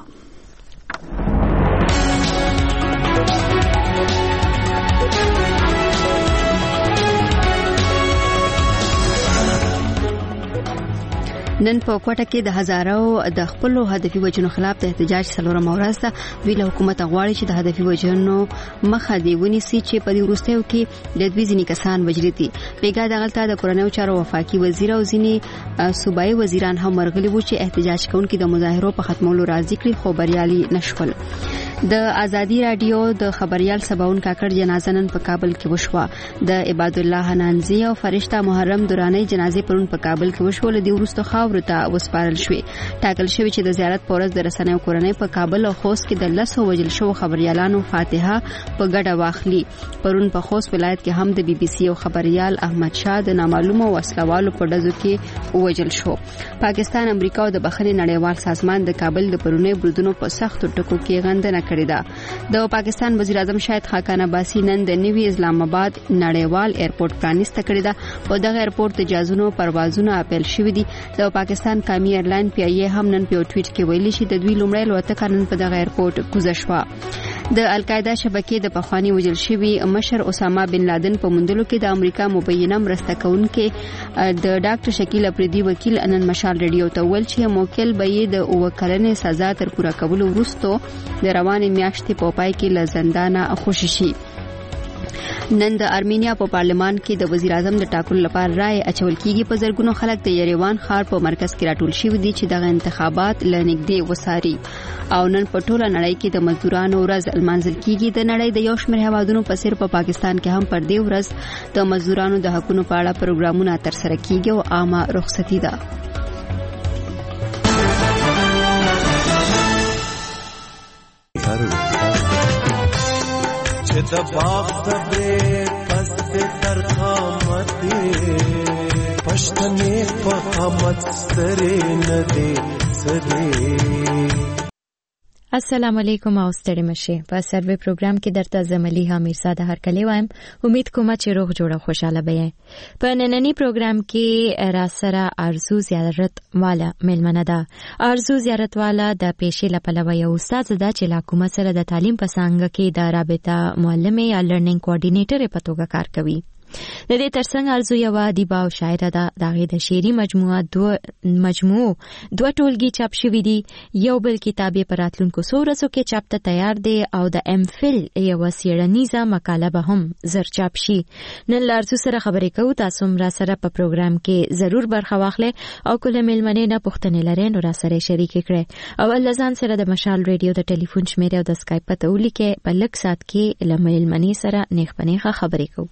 نن په کوټه کې د هزارو د خپل هدفي وجنو خلاف د احتجاج سلورم ورځ ده ویل حکومت غواړي چې د هدفي وجنو مخه دی ونیسي چې په دې وروستیو کې د دوی ځینې کسان وجلي دي. بیګا دغلطه د کورنیو چارو وفاقي وزیر او ځینې صوبایي وزیران هم مرغلي وو چې احتجاج کوونکي د مظاهرو په ختمولو راضي کړي خو بریالي نشول. د ازادي رادیو د خبريال سباون کاکړ جنازه نن په کابل کې وشوه. د عباد الله حنانزي او فرشتہ محرم درانی جنازې پرون په کابل کې وشول. د وروسته ورته وسپارل شوې ټاکل شوی چې د زیارت پورز د رسنیو کورنۍ په کابل او خوست کې د لسو وجل شو خبريالانو فاتحه په ګډه واخلي. پرون په خوست ولایت کې هم د بي بي سي او خبريال احمد شاه د نامعلومه وسلوالو په ډزو کې وجل شو. پاکستان امریکا او د بخښنې نړیوال سازمان د کابل د پرونی برودونو په سختو ټکو کې غندنه کړې ده. د پاکستان وزیر اعظم شاهد خاقان عباسی نن د نوي اسلام آباد نړیوال ایرپورټ پرانیسته کړی ده. په دغه ایرپورټ د جازونو پروازونه اپیل شوې دي. د پاکستان قومي ایرلاین پی ای هم نن په ټویټ کې ویلي چې د دوی لومړی الوتکه نن په دغه ایرپورټ کوزه شوه. د القاعده شبکې د پخوانی وجل شوی مشر اسامه بن لادن په مندلو کې د امریکا مبینه مرسته کوونکې د ډاکټر شکیل افریدي وکیل انن مشال ریډیو ته ویل چې موکل به یې د اوکلنې سزا تر پوره کولو وروسته د روانې میاشتې په پای کې له زندانه خوشی شي. نن د ارمینیا په پارلمان کې د وزیر اعظم د ټاکلو لپاره رائے اچول کیږي. په زرګونو خلک د یریوان ښار په مرکز کې راټول شوي دي چې دغه انتخابات لنګدې وساري او نن په ټوله نړۍ کې د مزدورانو ورځ المنځل کیږي. د نړۍ د یو شمېر هیوادونو په څیر په پاکستان کې هم پر دې ورځ د مزدورانو د حقونو په اړه پروګرامونه ترسره کیږي او عامه رخصتي ده. د باغ صبر پس تر قامت پښتنې په قامت سترې نه دي سره. السلام علیکم او ستړي مشه. په سروي پروګرام کې درته زمليحه امیرزاده هر کلی وایم. امید کوم چې روغ جوړه خوشاله به. په نننی پروګرام کې را سره ارزو زیارت والا ملمنه ده. ارزو زیارت والا د پیشې لپاره یو استاد ده چې لا کومه سره د تعلیم په څنګه کې د رابطه معلمه یا لرنینګ کوارډینیټر په توګه کار کوي. د دې ترڅنګ ارزو یو ادیبه او شاعره ده. دغه د شعري مجموعه دو مجموعه دوه ټولګي چاپ شوې دي. یو بل کتاب یې په راتلونکو څو ورځو کې چاپ ته تیار دی او د ام فل یو څېړنیزه مقاله به هم زر چاپ شي. نن له ارزو سره خبرې کوو. تاسو هم را سره په پروګرام کې ضرور برخه واخلئ او کله مېلمنې نه پوښتنې لرئ نو را سره شریک کړئ. اول ځان سره د مشال ریډیو د ټلیفون شمیره او د اسکایپ پته ولیکئ. په لږ سات کې له مېلمنې سره نیخ پنیخه خبرې کوو.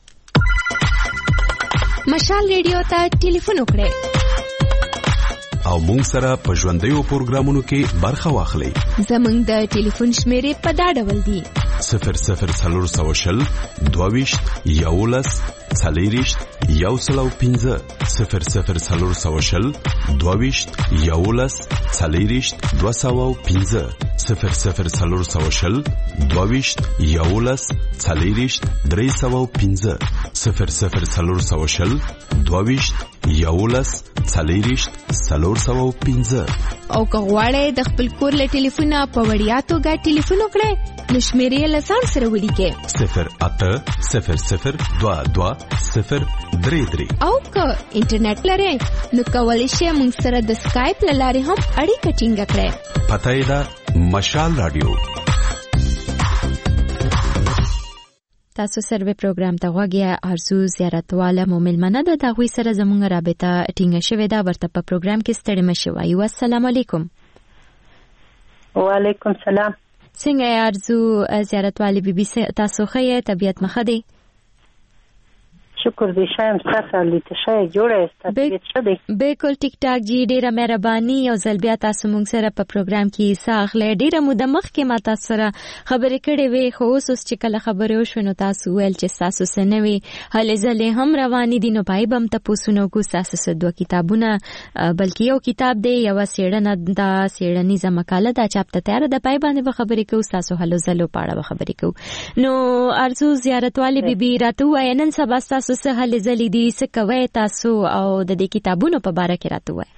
مشال ریډیو ته ټلیفون وکړئ او مونږ سره په ژوندیو پروګرامونو کې برخه واخلئ. زمونږ د ټلیفون شمیرې په دا ډول دي: صفر صفر څلور سوه شل دوهویشت یولس څلېرویشت یو سل او پنځه صفر صفر څلور سوه شل دوهویشت یولس څلېرویشت دوه سوه او پنځه صفر صفر څلور سوه شل دوه ویشت یولس څلېرویشت درې سوه پنځه صفر صفر څلور سوه شل دوه ویشت یولس څلېرویشت څلور سوه پنځه. او که غواړئ د خپل کور له ټلیفونه په وړیا توګه ټلیفون وکړئ نو شمیرې یې له ځان سره ولیکئ صفر اته صفر صفر دوه دوه صفر درې درې. او که انټرنیټ لرئ نو کولی شئ موږ سره د سکایپ له لارې هم اړیکه ټینګه کړئ. پته یې ده مشال رادیو. تاسو سروې پروګرام ته غوږی ارزو زیارتواله مو ملمنه ده د هغوی سره زموږ رابطه ټینګه شوې ده. ورته په پروګرام کې ستړي مه شئ. وایو السلام علیکم. وعلیکم سلام. څنګه یې ارزو زیارتواله بیبي تاسو ښه یې طبیعت مخه دی؟ شکر دې شایم تاسو لیته شای جوړه است ته دې بالکل ټیک ټاک جی ډیره مهرباني. یو ځل بیا تاسو موږ سره په پروګرام کې ساغله ډیره موده مخکې ما تاسو سره خبرې کړې وې خو اوس چې کله خبرې وشو نو تاسو ویل چې تاسو سنوي هلې ځلې هم روانې دي نو پای بم تاسو نو کو تاسو دوه کتابونه بلکې یو کتاب دی یو سیړنه دا سیړنیزه مقاله دا چاپته تیار د پای باندې به خبرې کوو تاسو هلو ځلو پاړه به خبرې کوو. نو ارزو زیارتواله بیبي راته وای نن سبا تاسو څه هلې ځلې دي څه کوئ تاسو او د دې کتابونو په باره کې راته وای.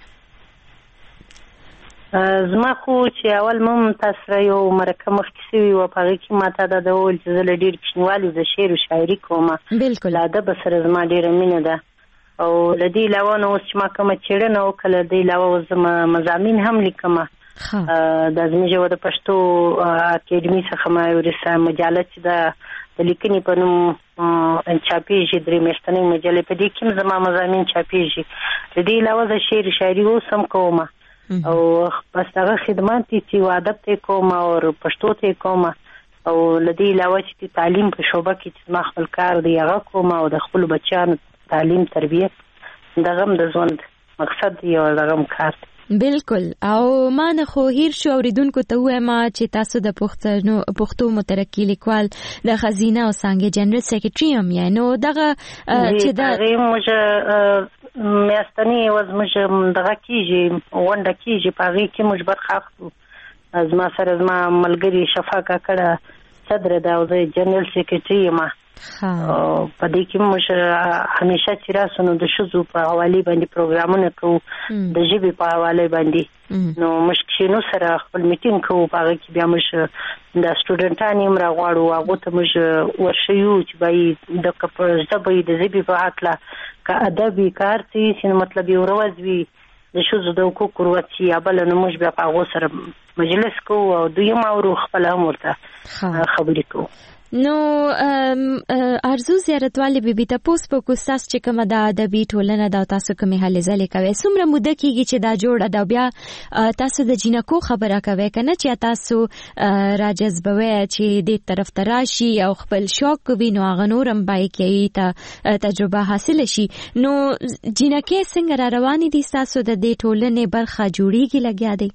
زما خو چې اول مم تاسو یو مرکه مخکې سوي و په هغې کې ما ته دا د وویل چې زه له ډېر کوچنیوالي زه شعر و شاعري کوم. بالکل له ادب سره زما ډېره مینه ده او له دې علاوه نو اوس چې ما کومه څېړنه وکړه له دې علاوه اوس زه مضامین هم لیکم. د زموږ ژبه د پښتو اکیډمي څخه ما یو مجله چې ده د لیکنې په نوم چاپېږي درې میاشتنۍ مجلې په دې کې هم زما مضامین چاپېږي. د دې علاوه زه شعر شاعري اوس هم کوم او بس هغه خدمات دي چې ادب ته کوم او پښتو ته کوم او له دې علاوه چې تعلیم په شعبه کې چې ما خپل کار دی هغه کوم او د خپل بچیانو تعلیم تربیت دغه هم د ژوند مقصد دی او دغه هم کار دی. بالکل. او ما نه خو هیر شو اوریدونکو ته وایم چې تاسو د پښتو پښتو مترقی لیکوال د خزینه او څنګه جنرال سیکریټری هم یې نو دغه چې دا موږ میاشتنی وزمږ دغه کیږي ونده کیږي په هغې کې موږ برخه اخلو. زما سره زما ملګري شفاقه کړه صدر ده او زه جنرال سیکریټری یم. په دې کې موږ همیشه چې راسو نو د ښځو په حوالې باندې پروګرامونه کوو د ژبې په حواله باندې نو موږ کښېنو سره خپل میټینګ کوو په هغه کې بیا موږ د سټوډنټان هم راغواړو هغو ته موږ ورښیو چې به یې د ژبه د ژبې په هکله که ادب وي که هر څه وي مطلب یو رواج وي د ښځو د حقوقو رواج چې یا بله نو موږ بیا په هغو سره مجلس کوو او دوی هم اورو خپله هم ورته خبرې کوو. نو ارزو زیارتواله بیبي تاسو په کوستاس چې کومه د ادبي ټولنه دا تاسو کومه هلې ځلې کوي څومره موده کېږي چې دا جوړه دا بیا تاسو د جینکو خبره کوي کنه چې تاسو راجذبوي چې دې طرف ته راشي او خپل شوق کوي نو هغه نورم بای کوي ته تجربه حاصل شي. نو جینکې څنګه را روانې دي تاسو د دې ټولنې برخه جوړیږي لګیا دی؟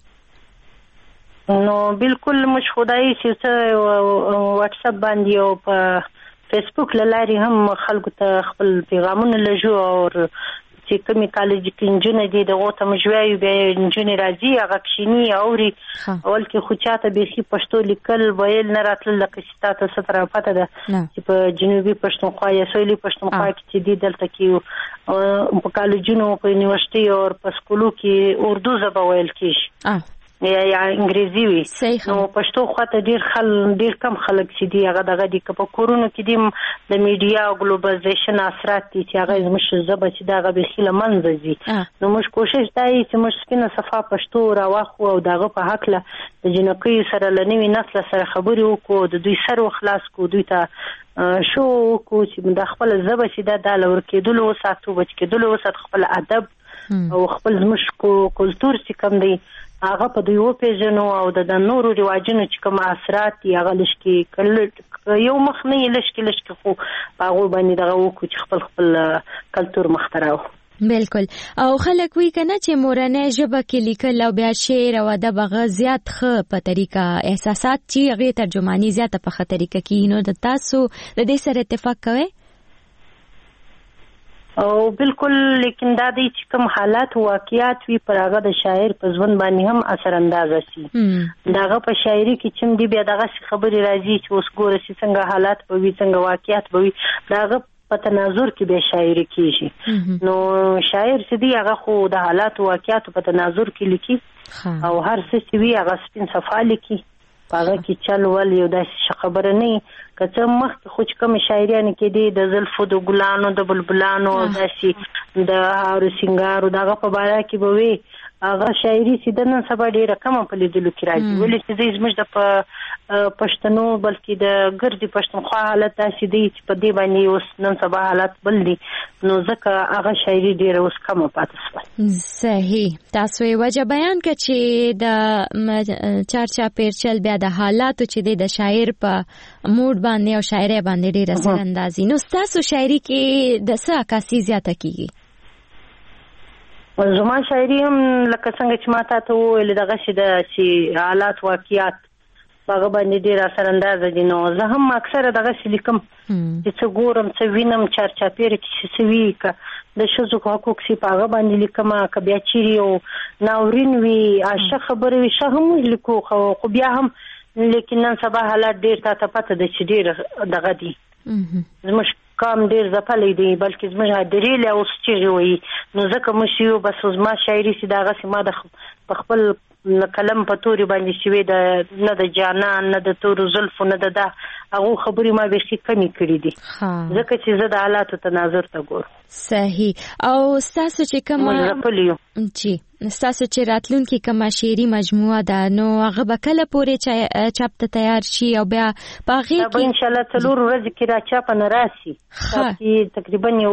نو بالکل مش خدای چې واتس اپ باندې او په فیسبوک لاري هم خلکو ته خپل پیغامونه لږو او چې کومي کالج کې انجنیر دي دغه ته مجوي به انجنیر راځي هغه کښینی اوري اول کې خو چاته به شي پښتو لیکل ویل نه راتل لکه چې تاسو ستره پته ده چې په جنوبي پښتونخوا یا سویلي پښتونخوا کې چې دي دلته کې په کالجونو په یونیورسيټي او په سکولو کې اردو زبه ویل کیږي یا یا انګریزي وي نو پښتو خواته ډیر خل ډیر کم خلک چې دی هغه دغه د په کورونو کې د میډیا او ګلوبلایزیشن اثرات دي چې هغه زموږ ژبه چې دغه به خله منځي نو موږ کوشش دای چې موږ سپینه صفه پښتو راوخو او دغه په حق له د جنکۍ سره لنوي نسل سره خبرې وکړو د دوی سر وخلاص کو دوی ته شو کو چې د خپل ژبه چې د لور کېدلو وساتو بچ کېدلو وسات خپل ادب او خپل زموږ کلچر چې کوم دی هغه په دوی و پیژنو او د نورو رواجونو چې کوم اثرات یې هغه لشکې یو مخ نه یې لشکې لشکې خو هغه باندې دغه وکړو چې خپل خپل کلچر مختراو. بالکل. او خلک وی کنه چې مورنۍ ژبه کې لیکل او بیا شعر او ادب هغه زیات ښه په طریقه احساسات چې هغه ترجمانی زیاته په ښه طریقه کې نو د تاسو د دې سره اتفاق کوئ؟ او بالکل لیکن دا د چې کوم حالات واقعیات وی پر هغه د شاعر په ځوان باندې هم اثر انداز شي داغه په شاعري کې چې دی بیا دغه خبري راځي چې اوس ګوره چې څنګه حالات به وي څنګه واقعیات به وي داغه په تناظر کې به شاعري کیږي نو شاعر چې دی هغه خو د حالات واقعیات په تناظر کې لیکي او هر څه چې وی هغه سپین صفحه لیکي هغه کې چل ول یو داسې خبره نه کته مخ خو کوم شاعریان کې دي د زلفو د ګلانو د بلبلانو داسې د هارو سنگارو دغه په اړه کې به وي هغه شاعري چې د نن سبا ډیره کم په لیدلو کې راځي ولې چې زموږ د پښتنو بلکې د ګردي پښتونخوا حالت داسې دی چې په دې باندې اوس نن سبا حالت بل دي نو ځکه هغه شاعري ډیره اوس کم پاتې شوه. صحیح تاسو یې وجه بیان کړ چې د چارچا پیرچل بیا د حالاتو چې د شاعر په موډ باندې او شاعري باندې ډیره اثر اندازي نو تاسو شاعري کې د څه عکاسي زیاته کیږي؟ زما شاعري هم لکه څنګه چې ما ته وویل دغه شي د شي حالات واقعیات هغه باندې ډیر اثر انداز دي نو زه هم اکثره دغه شي لیکم چې څه ګورم څه وینم چارچا پیر کې څه وی ک د شذو حقوق سی هغه باندې لیکم ک بیا چیرې او ناورین وی عاشق خبرې وی شهم لیکو خو بیا هم لیکن نن سبا حالات ډیر ته پته د چې ډیر دغه دي زموږ کام ډیر ځپلې دي بلکې زموږ هدري له اوس چې وي نو ځکه مو شیو بس زما شاعري سي دغه سیمه د خپل کلم په توري باندې شوی د نه د جانان نه د تور زلف نه د هغه خبرې ما به شي کمی کړې دي ځکه چې زه د حالاتو تناظر ته ګورم. صحیح او تاسو چې کوم جی تاسو چې راتلونکي کوم شعري مجموعه ده نو هغه به کله پورې چاپ ته تیار شي او بیا باغی کې ان شاء الله څلور ورځې کې را چاپ نه راسي چې تقریبا یو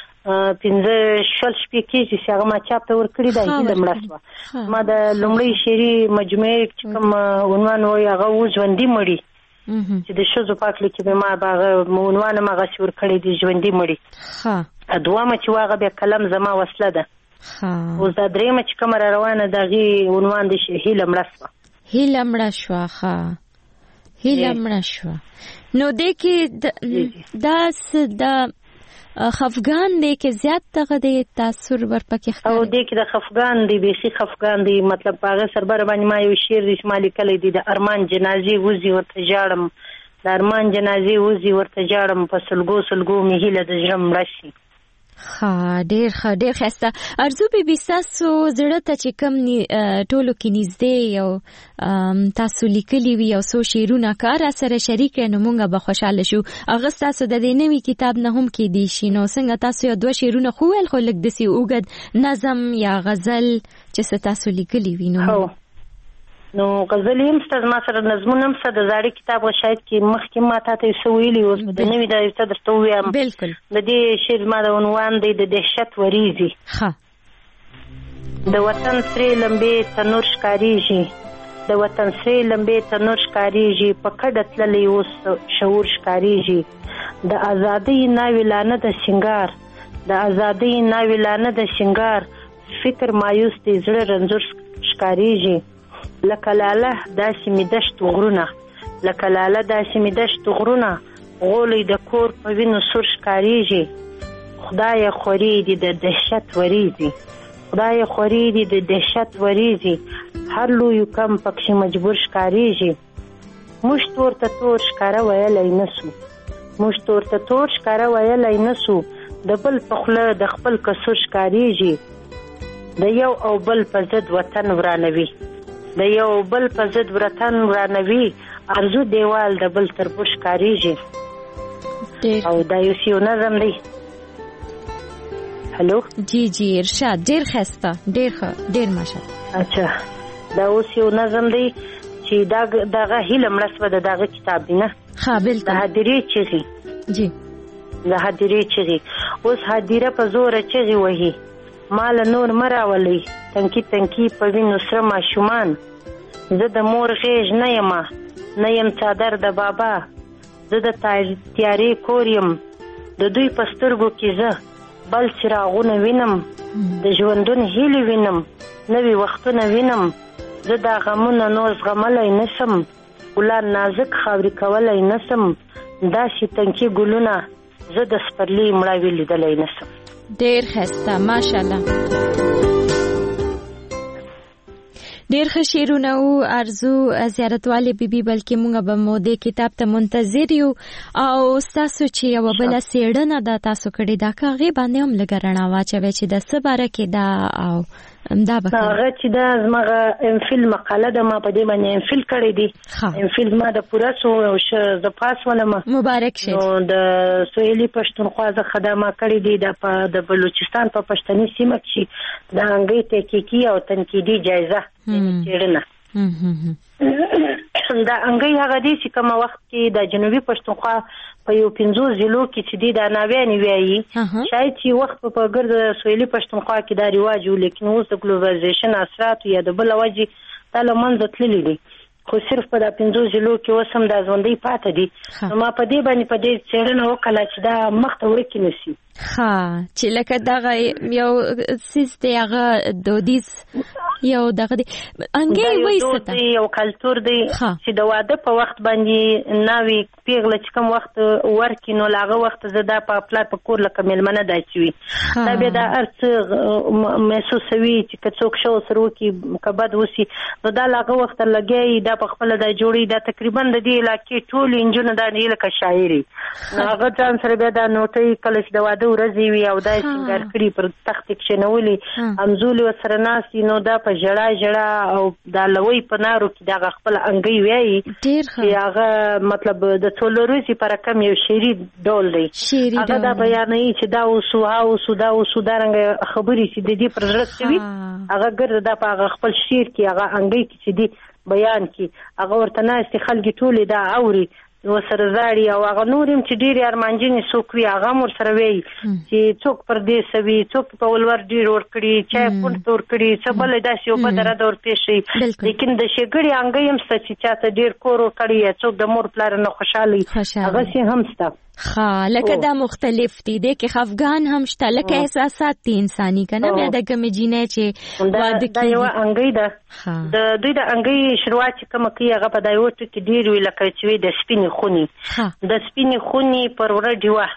پنځه شل شپې کې چې هغه ما چاپ ته ور کړی دی د ملاسوا ما د لومړی شعري مجموعه چې کوم عنوان وي هغه و ژوندۍ مړی چې د شذو پاک لیکي به ما باغه عنوان ما غسی ور کړی دی ژوندۍ مړی ها دوامه چې واغه به کلم زما وصله ده اوس دا درېمه چې کوم را روانه دغه عنوان د هیله مړه شوه هیله مړه شوه ها هیله مړه شوه نو د کې دا د خفغان دی کې زیات دغه د تاثیر ورپکې او د کې د خفغان دی بيخي خفغان دی مطلب هغه سربر باندې ما یو شعر د شمالي کلی دی د ارمان جنازي وزي ورته جاړم د ارمان جنازي وزي ورته جاړم په سلګو سلګو می هیله د ژوند راشي. ها ډیر ښه ډیر ښایسته ارزو بي بي تاسو زړه ته چې کوم ټولو کې نږدې یو تاسو لیکلي وي او څو شعرونه کار سره شریک نو مونږ به خوشاله شو هغه تاسو د دې نوي کتاب نه هم کې دي شي نو څنګه تاسو یو دوه شعرونه خو ول خو لګ دسي اوګد نظم یا غزل چې تاسو لیکلي وي نو نو غزل هم ستاسو ما سره نظمونه هم ستاسو د زاړي کتاب شاید کې مخکې ما ته څه ویلي اوس د نوې د څه درته وایم بالکل د دې شعر ما د عنوان دی د دهشت وریزي ها د وطن سری لمبې تنور ښکاریږي د وطن سری لمبې تنور ښکاریږي په کډه تللی اوس شعور ښکاریږي د ازادۍ ناوې لانه د سنگار د ازادۍ ناوې لانه د سنگار فکر مایوس دی زړه رنځور ښکاریږي لکه لاله داسې می دشت غرونه لکه لاله داسې می دشت غرونه غولې د کور په وینو سور ښکاریږي خدای خوري دي د دهشت وریزي خدای خوري دي د دهشت وریزي هر لوی کم پکې مجبور ښکاریږي موږ تور ته تور ښکارا ویلای نسو موږ تور ته تور ښکارا ویلای نسو د بل په خله د خپل کسور ښکاریږي د یو او بل په ضد وطن ورانوي د یو بل په ضد وطن ورانوي ارزو دیوال د بل تر بوش کاریږي او دا یو څه نظم دی. هلو جی جی ارشاد ډیر خسته ډیر ښه ډیر ماشاءالله اچھا دا اوس یو نظم دی چې دا دغه هیله ملسبه د دغه کتاب دی نه ها بالکل د هدیره چغي جی د هدیره چغي اوس هدیره په زور چغي وهي مال نور مراولي تنکی تنکی په وینو سره ماشومان زه د مور غیږ نه یم نه یم څادر د بابا زه د تیارې کور یم د دوی په سترګو کې زه بل څراغونه وینم د ژوندون هیلې وینم نوي وختونه وینم زه دا غمونه نور زغملی نشم ګلان نازک خاورې کولی نشم داسې تنکي ګلونه زه د سپرلي مړاوي لیدلی نشم. ډیر ښایسته ماشاءالله. ډیر ښه شعرونه او ارزو زیارتواله بیبي بلکې موږ به مو د کتاب ته منتظر یو او تاسو چې یو بل سیړنه د تاسو کړي دا کاغه باندې هم لګرانه واچوي چې د سباره کې دا او دا به هغه چې دا زمغه ام فیل مقاله د ما په دې باندې ام فیل کړی دی ام فیل ما د پورا سو او ش د پاس ولما مبارک شه نو د سویلی پښتونخوا ز خدمات کړی دی د د بلوچستان په پښتني سیمه کې د انګي تحقیقي او تنقیدي جایزه چیرنه دا انګي هغه دی چې کوم وخت کې د جنوبي پښتونخوا په یو پنځو ضلعو کې چې دی د ناویانې وایي شاید چې وخت په ګرد سویلي پښتونخوا کې دا رواج و لیکن اوس د ګلوبلایزیشن اثرات یا د بل وجې دا لمنځه تللی دي خو صرف په د پنځو ضلعو کې اوس هم دا ژوندۍ پاتې دي ما په دې باندې په دې څېړنه وکړه چې دا مخته ورکې نشي ها چې لکه دغه یو سیس دی هغه دودیز یو دغه دی انګي وایسته یو کلچر دی چې د واده په وخت باندې ناوي پیغله چې کوم وخت ورکې نو لاغه وخت زده په خپل په کور لکه ملمنه داسوي دا به د ارڅ محسوسوي چې څوک شو سره کی کبد وسی نو دا لاغه وخت لګي دا په خپل د جوړي دا تقریبا د دې علاقې ټول انجن د نه لکه شاعري هغه ځان سره به دا نوټي کله چې د واده ورځي وي او دا څنګه کړی پر تخت کې شنولي امزولي وسره ناسي نو دا په جړا جړا او دا لوی په نارو کې دا خپل انګي وایي چې هغه مطلب د څولورسي پر کم یو شيري ډول دی هغه دا بیانې چې دا وسو او سودا او سودارنګ خبري چې د دې پر رسوي هغه ګر دا په خپل شعر کې هغه انګي کې دی بیان کې هغه ورته ناستي خلک ټول دا اوري وسره زاړي او هغه نورم چې ډېری ارمانجنې څوک وي هغه مور سره وي چې څوک پر دې سوي څوک په ولور ډېر ور کړی چا پونډ تور کړی څه بل داسې یو په دره دور پېښي لیکن د شګړې انګي هم ست چې چاته ډېر کور کړی څوک د مور پلار نه خوشالي هغه سي هم ستا خا لکه دا مختلف دي د کې خفغان هم شته لکه احساسات دي انساني کنه بیا د کوم جینې چې واده کې یو انګي ده د دوی د انګي شروعات چې کوم کې هغه په دایوت کې ډیر وی لکه چې د سپینې خوني د سپینې خوني پر ورډي وا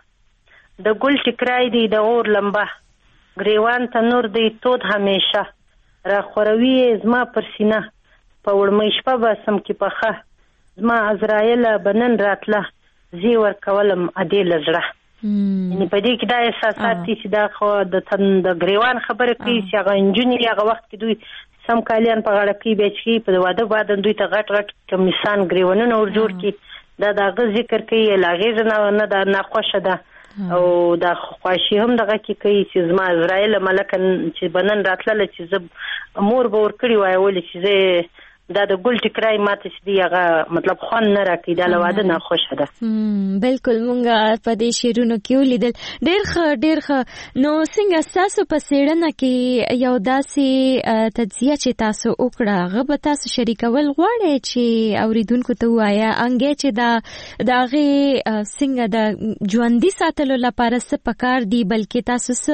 د ګل ټکرای دی د اور لمبه غریوان تنور دی تود همیشه را خوروي زما پر سینه په وړمې شپه به سم کې پخه زما عزرایل بنن راتله زی ور کولم ادي لزړه یعنی په دې کې دا احساسات چې دا خو د تن د غریوان خبره کوي چې هغه انجنیر هغه وخت کې دوی سم کالیان په غاړه کې بچي په واده بعد دوی ته غټ غټ کمیسان غریوانونه ور جوړ کی دا د ذکر کوي لاغې نه نه د ناخوشه ده او دا خواشي هم دغه کې کوي چې زما اسرائیل ملکن چې بنن راتله چې زب امور به ور کړی وای ول چې زه دا د ګل ټکرای ماته چې دی هغه مطلب خوان نه راکې دا لواده نه خوشه ده بالکل مونږه په دې شیرونو کې ولیدل ډېر ښه ډېر ښه نو څنګه تاسو په سیړنه کې یو داسې تجزیه چې تاسو وکړه هغه به تاسو شریکول غواړئ چې اوریدونکو ته وایا انګې چې دا دغه څنګه د ژوندۍ ساتلو لپاره څه پکار دی بلکې تاسو څه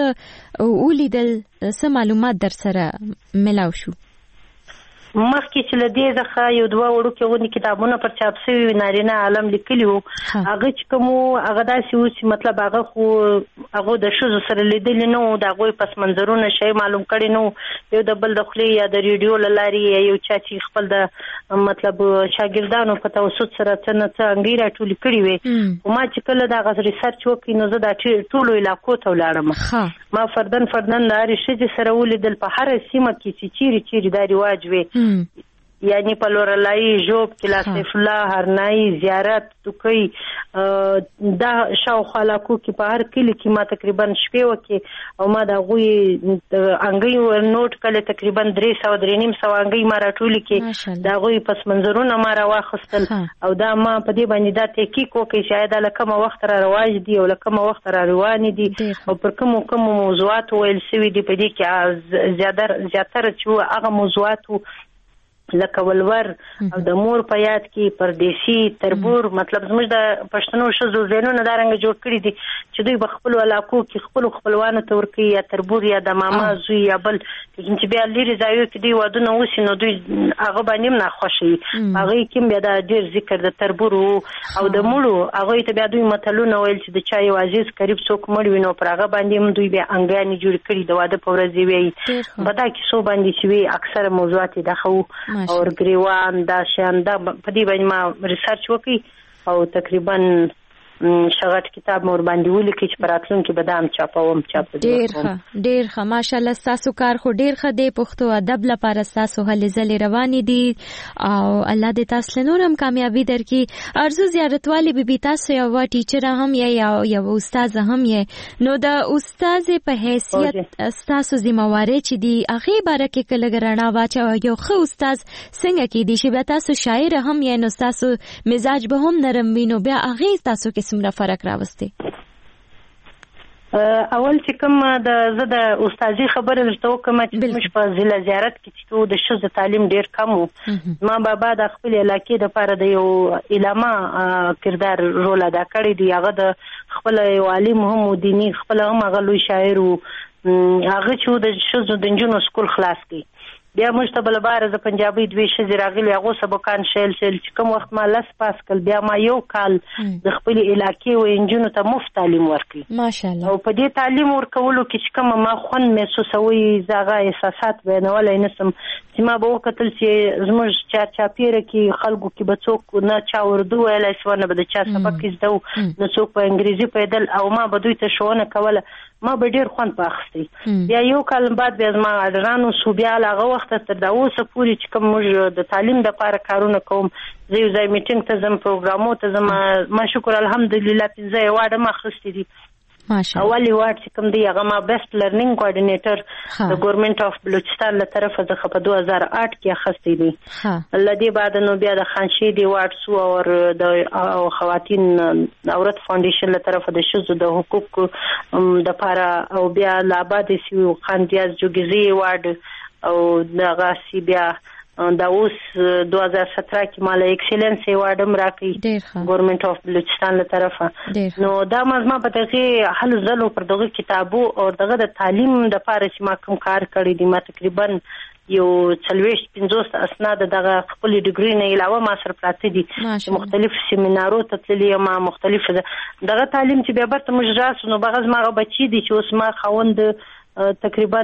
ولیدل څه معلومات در سره ملاو شو مخکې چې له دې ځخه یو دوه وړو کې غونډې کتابونه پر چاپ شوي نارینه عالم لیکلي وو هغه چې کوم هغه داسې و چې مطلب هغه خو هغه د ښځو سره لیدلي نه وو د هغوی پس منظرونه شی معلوم کړي نه وو یو د بل د خولې یا د ریډیو له لارې یا یو چا چې خپل د مطلب شاګردانو په توسط سره څه نه څه انګې راټولې کړي وې خو ما چې کله د هغه ریسرچ وکړي نو زه دا ټولو علاقو ته ولاړم ما فردن فردن د هرې ښځې سره ولیدل په هره سیمه کې چې چیرې چیرې دا رواج وې یعنی په لورلای جوب کلا سیف الله هرنای زیارت توکي دا شاوخوا علاقو کې په هر کلی کې ما تقریبا شپې وکي او ما دا غوي انګي ور نوٹ کله تقریبا درې سو درې نیم سو انګي ما راټولي کې دا غوي پس منظرونه ما را واخستل او دا ما په دې باندې دا تحقیق وکي شاید لکه وخت را رواج دي او لکه وخت را روان دي او پر کوم کوم موضوعات ویل سوي دي په دې کې زیاتره زیاتره چې هغه موضوعات لکه ولور او د مور په یاد کې پردیسي تربور مطلب زموږ د پښتنو شزو زینونه دا رنګ جوړ کړی دي چې دوی په خپل علاقو کې خپل خپلوانو ته ورکي یا تربور یا د ماما زوی یا بل چې بیا لري ځایو کې دی ودونه وسی نو دوی هغه باندې نه خوشي هغه کې بیا د ډیر ذکر د تربور او د مړو هغه ته بیا دوی متلونه ویل چې د چا یو عزیز قریب څوک مړ وینو پر هغه باندې دوی بیا انګانی جوړ کړی د واده په ورځ وی بدا کې سو باندې چې وی اکثر موضوعات د خو او ګریوان دا شان دا په دې باندې ما ریسرچ وکړ او تقریبا شغت کتاب مور باندې ولیکي چې پراتلون کې بدام چاپوم چاپ ډیر ښه ډیر ښه ماشاءالله تاسو کار خو ډیر ښه دی پښتو ادب لپاره تاسو هلې ځلې روانې دي او الله دې تاسو نورم کامیابی درکړي ارزو زیارتوالي بيبي تاسو یو ټیچر هم یې یو استاد هم یې نو د استاد په حیثیت تاسو ذمہواری چې دی هغه باره کې کله ګرانه واچو یو ښه استاد څنګه کې دي چې تاسو شاعر هم یې نو تاسو مزاج به هم نرم وینو بیا هغه تاسو کې څومره فرق راوستي اول چې کوم د زه د استادي خبره لته کوم چې مش په ضلع زیارت کې چې د شذ تعلیم ډیر کم وو ما بابا د خپل علاقې د لپاره د یو علما کردار رول ادا کړی دی هغه د خپل عالم هم دینی خپل هم هغه لوی شاعر او هغه چې د شذ د جنونو سکول خلاص کړي بیا مشتبل بار ز پنجابي دوی شذ راغلي هغه سبقان شیل شیل چې کوم وخت ما لس پاس کل بیا ما یو کال د خپل علاقې و انجونو ته مفت تعلیم ورکړي ماشاءالله او په دې تعلیم ورکولو کې چې کوم ما خون محسوسوي زغه احساسات بیانولای نسم چې ما به وکتل چې زموږ چا چا پیره کې خلکو کې بڅوک نه چا اردو ویلای شو نه به د چا سبق زده نه څوک په انګریزي پیدل او ما به دوی ته شونه کوله ما به ډیر خوند پاخستي بیا یو کال بعد بیا ما اډرانو صوبیا هغه وخت تر دا اوسه پوری چې کوم موږ د تعلیم د لپاره کارونه کوم زه یو ځای میټینګ ته زم پروګرامو ته زم ما شکر الحمدلله پنځه واړه ما خستې دي ماشاءالله اولی واټ چې کوم دی هغه ما بیسټ لرنینګ کوارډینیټر د ګورنمنت اف بلوچستان له طرفه څخه په دوه هزار آټ کې خستې دي لدی بعد نو بیا د خانشي دی واټ سو او د خواتین عورت فاونډیشن له طرفه د شذو د حقوق د لپاره او بیا لاباد سی خان دیاز جوګزي واټ او دغه سی بیا دا اوس دوه هزار ستر کې مال ایکسلنس ایوارډ هم راکړي ګورنمنت اف بلوچستان له طرفه نو دا مزما په دغه حل زلو پر دغه کتابو او دغه د تعلیم د لپاره چې ما کوم کار کړی دی ما تقریبا یو څلويش پنځوس اسناد دغه خپل ډیګری نه علاوه ما سره پراته دي مختلف سیمینارو ته تللی ما مختلف دغه تعلیم چې بیا برته مجراس نو بغز ما بچی دي چې اوس ما خوند تقریبا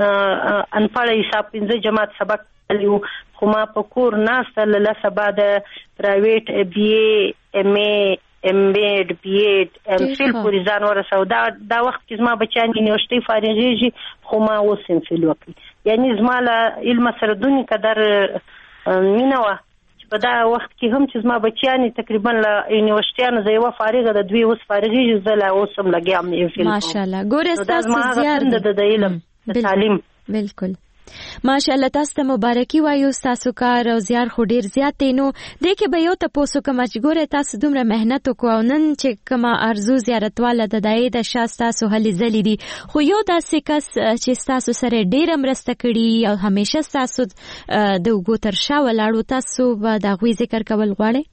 انپړ حساب پنځه جماعت سبق لیو خو ما په کور ناسته له سبا د پرایویټ بی ای ام ای ام ایډ بی ایډ ام فیل پوری ځان ورسو دا دا وخت کې زما بچیان یونیورسيټي فارغېږي خو ما اوس ام فیل وکړي یعنی زما له علم سره دونی قدر مینه وا چې په دا وخت کې هم چې زما بچیان تقریبا له یونیورسيټیانو زه یو فارغه د دوی اوس فارغېږي زه لا اوس هم لګیام ام فیل ماشاءالله ګوره تاسو زیار د علم د تعلیم بالکل ماشاءالله تاسو ته مبارکي وایو تاسو کار او زیار خو ډیر زیات دی نو د کې به یو تاسو کوم چې ګوره تاسو دومره مهنت وکاو نن چې کوم ارزو زیارتواله د دای د شاست تاسو هلي زلي دي خو یو داسې کس چې تاسو سره ډیر مرسته کړي او همیشه تاسو د وګو تر شا ولاړو تاسو به د غوي ذکر کول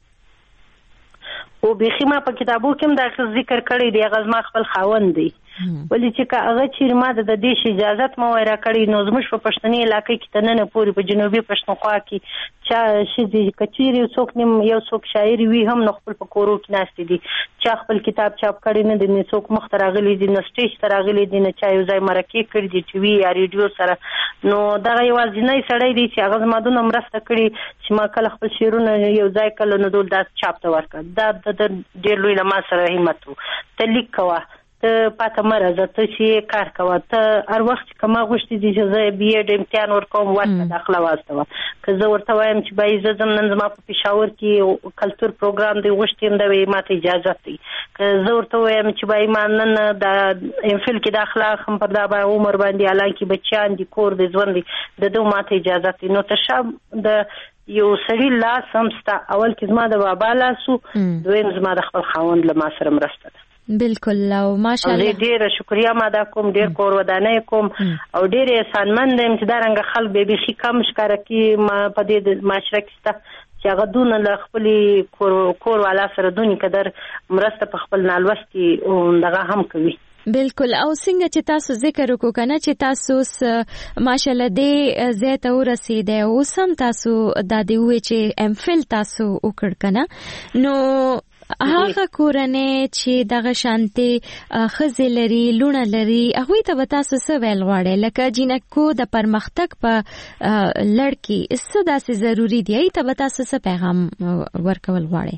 غواړي او بخي ما په کتابو کې دا ذکر کړی دی غزما خپل خاوند دی ولې چې هغه چې ما د دې اجازه مو ورا کړی نو زموږ په پښتني علاقې کې تننه پوری په جنوبي پښتونخوا کې چې شې کچيري څوک نیم یو څوک شاعر وي هم نو خپل په کورو کې ناشته دي چې خپل کتاب چاپ کړی نه دي نه څوک مخترغلي دي نه سټیج ترغلي دي نه چا یو ځای مرکه کړی دي ټي وي یا ریډیو سره نو دا یو ځینې سړی دي چې هغه زمادونه مرسته کړی چې ما کله خپل شعرونه یو ځای کله نو دول دا چاپ ته ورکړ دا د ډېر لوی لمه سره همت ته لیک کوا ته پاته مرزه ته چې کار کوه ته هر وخت کما غوښتي دي چې زه بي اډ امتحان ورکوم ورته داخله واستوه که زه ورته وایم چې بای زه زم نن زما په پېښور کې کلچر پروګرام دی غوښتم دا وي ماته اجازه دي که زه ورته وایم چې بای ما نن د ام فل کې داخله هم پر دا به عمر باندې الان کې بچیان دي کور دي ژوند دي د دوه ماته اجازه دي نو ته شاب د یو سړی لاس هم ستا اول کې زما د بابا لاسو دویم زما د خپل خاوند له ما سره مرسته ده بالکل او ماشاءالله ډیره شکریا ماده کوم ډیر کور ودانه کوم او ډیر احسانمند یم چې دا رنګ خلک به بيخي کم ښکار کی ما په دې معاشره کې چې هغه دونه ل خپل کور کور والا سره دونی قدر مرسته په خپل نالوستي دغه هم کوي. بالکل او څنګه چې تاسو ذکر وکړو کنه چې تاسو ماشاءالله دې زیات ورسیده او سم تاسو د دې وې چې ام فل تاسو وکړ کنه نو هغه کورنۍ چې دغه شانتي خزې لري لونه لري هغه ته تاسو څه ویل غواړئ لکه جنکو د پرمختګ په لړکی څه داسې ضروری دی ای ته تاسو څه پیغام ورکول غواړئ؟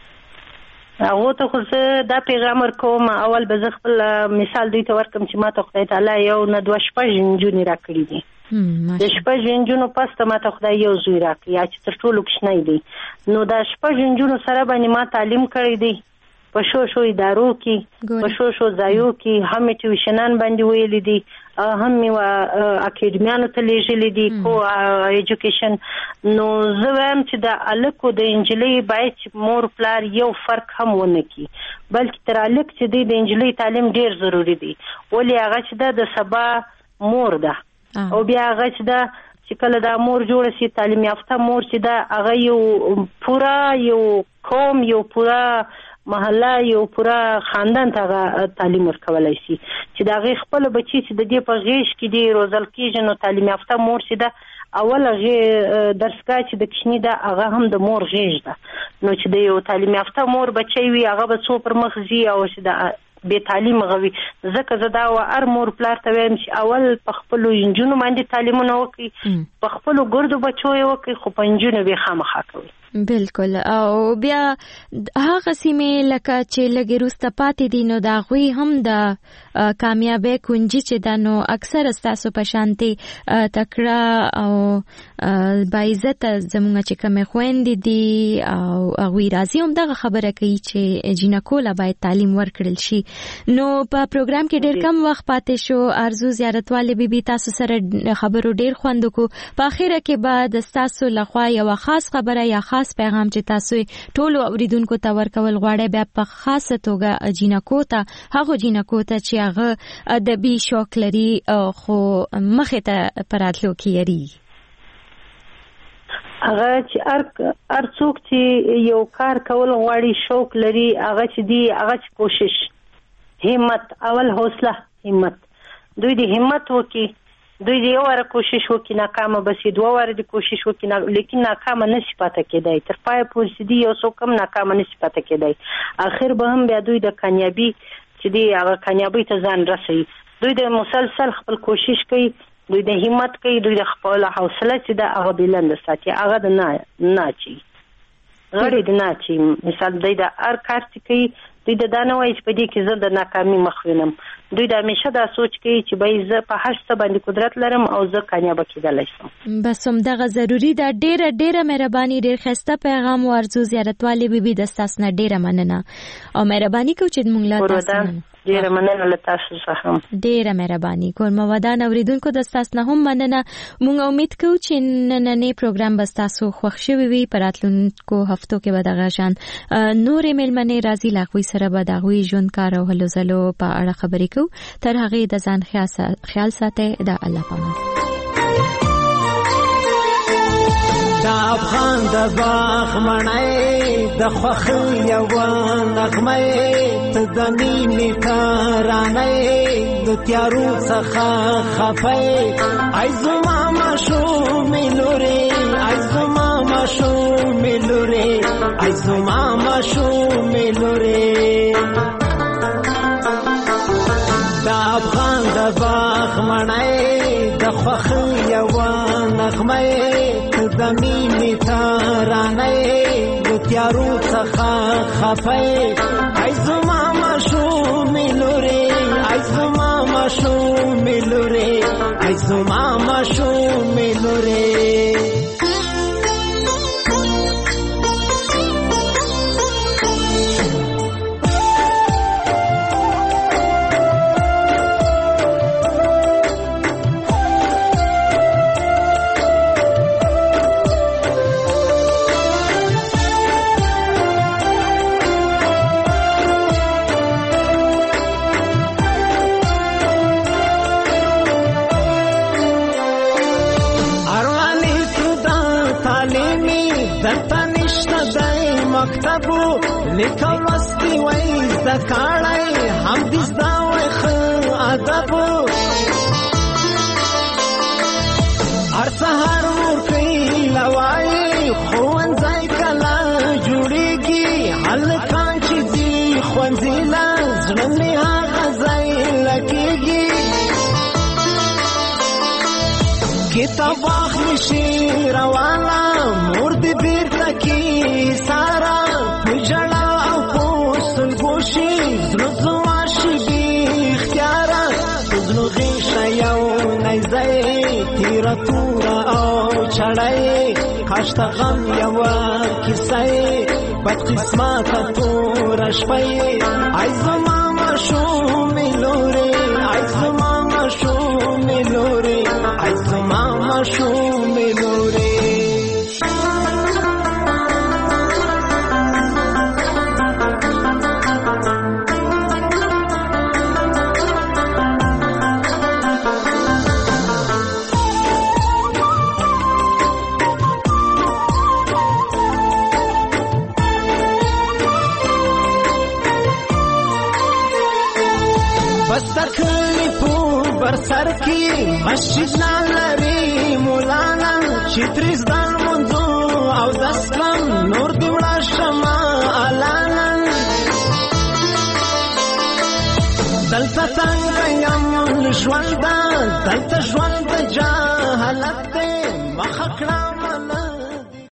هغه ته خو دا پیغام ورکوم اول به زه خپل مثال دوی ته ورکم چې ما ته خدای تعالی یو نه دوه شپږ نجونې راکړي دي د شپږ نجونو پس ته ما ته خدای یو زوی راکړي یا چې تر ټولو کوچنی دی نو دا شپږ نجونو سره باندې ما تعلیم کړی دی په شو شو ادارو کې په شو شو ځایو کې هم ټیوشنان باندې ویل دي هم و اکیډمیانو ته لیږلي دي کو ایجوکیشن نو زه وایم چې د الکو د انجلۍ باید مور پلار یو فرق هم ونه کړي بلکې تر الک چې دی د انجلۍ تعلیم ډیر ضروری دی ولې هغه چې د سبا مور ده او بیا هغه چې دا چې کله دا مور جوړ شي تعلیم یافته مور چې دا هغه یو پورا یو قوم یو پورا محله یو پورا خاندان ته تعلیم ورکولای شي چې دا غي خپل بچی چې د دې په غیش کې دی روزل کېږي نو تعلیم یافته مور چې دا اوله غي درسګه چې د کشنی دا هغه هم د مور غیش ده نو چې د یو تعلیم یافته مور بچي وي هغه به څو پر مخ زی او چې دا به تعلیم غوي زکه زدا و ار مور پلار ته ویم چې اول په خپل انجونو باندې تعلیمونه وکي په خپل ګردو بچو یې وکي خو په انجونو به خامخا کوي. بالکل او بیا هغه سیمه لکه چې لګي روسته پاتې دي نو دا غوي هم د کامیابی کنجي چې دا نو اکثر تاسو په شانتي تکړه او بایزت زموږ چې کوم خويندې دي او هغه راځي هم دغه خبره کوي چې جنکوله باید تعلیم ورکړل شي نو په پروګرام کې ډېر کم وخت پاتې شو ارزو زیارتواله بیبي تاسو سره خبرو ډېر خوند کو په اخره کې بعد تاسو لخوا یو خاص خبره یا خاص پیغام چې تاسو ټول اوریدونکو ته ورکول غواړئ بیا په خاصه توګه جنکو ته هغه جنکو ته چې هغه ادبي شوق لري خو مخه ته پراتلو کیږي هغه چې ار ار څوک چې یو کار کول غواړي شوق لري هغه چې دی هغه چې کوشش همت اول حوصله همت دوی دی همت وکي دوی دی وره کوشش وکي ناکامه بسې دوه وره دی کوشش وکي لیکن ناکامه نشي پاتې کېدای تر پای پورې دی یو څو کم ناکامه نشي پاتې کېدای اخر به هم بیا دوی د کامیابی چې دی هغه کامیابی ته ځان رسوي دوی د مسلسل خپل کوشش کوي دوی د همت کوي دوی د خپل حوصله چې دا هغه بلند ساتي هغه د نه نه چی غړي د نه چی مثال دوی د هر کار چې کوي دوی د دانه وایي چې په دې کې زه د ناکامي مخ وینم دوی د همیشه دا سوچ کوي چې به زه په هر څه باندې قدرت لرم او زه کامیاب کېدلای شم بس هم دغه ضروری ده ډیره ډیره مهرباني ډیر خسته پیغام ورزو زیارتواله بیبي د تاسو نه ډیره مننه او مهرباني کو چې موږ لا تاسو ډیره مننه له تاسو څخه ډیره مهرباني کوم ودان اوریدونکو د تاسو نه هم مننه موږ امید کوو چې نننې پروګرام به تاسو خوښ شوي وي پراتلونکو هفتو کې به دغه شان نورې ملمنې راځي لاغوي سره به دغوی ژوند کار او هلو ځلو په اړه خبرې کوو تر هغه د ځان خیال ساتئ د الله پامان دا افغان د باغ مړی د خوښۍ یوه نغمه ته د مینې ترانې د تیارو څخه خفۍ ای زما ماشومې لورې ای زما ماشومې لورې ای زما ماشومې لورې دا افغان د باغ مړی د خوښۍ یوه نغمه د مینې ترانې د تیارو څخه خفۍ ای زما ماشومې لورې ای زما ماشومې لورې ای زما ماشومې لورې مطلبو لیکل وستي وای زکاړی هم دې زدا وای خو ادبو هر سهار ور کوي لوای ښوونځی کله جوړیږي هلکان چې ځي ښوونځي له زړه مې هغه ځای لګېږي کتاب واخلي شي روانه مور دې بیرته کې سارا په ژړا او په سلګو شي زړه زما شي بې اختیاره په زړه غېږه یو نیزی تیره توره او چړی کاش ته غم یوه کیسه بد قسمته توره شپه ای زما ماشومې لورې ای زما ماشومې لورې ای زما ماشومې لورې بستکلی پو برسر کی مسجد نالری مولانا چتریز دان منزو او دسکم نور دیوڑا شما علانا دلتا تنگیم لشوالدا دلتا شوال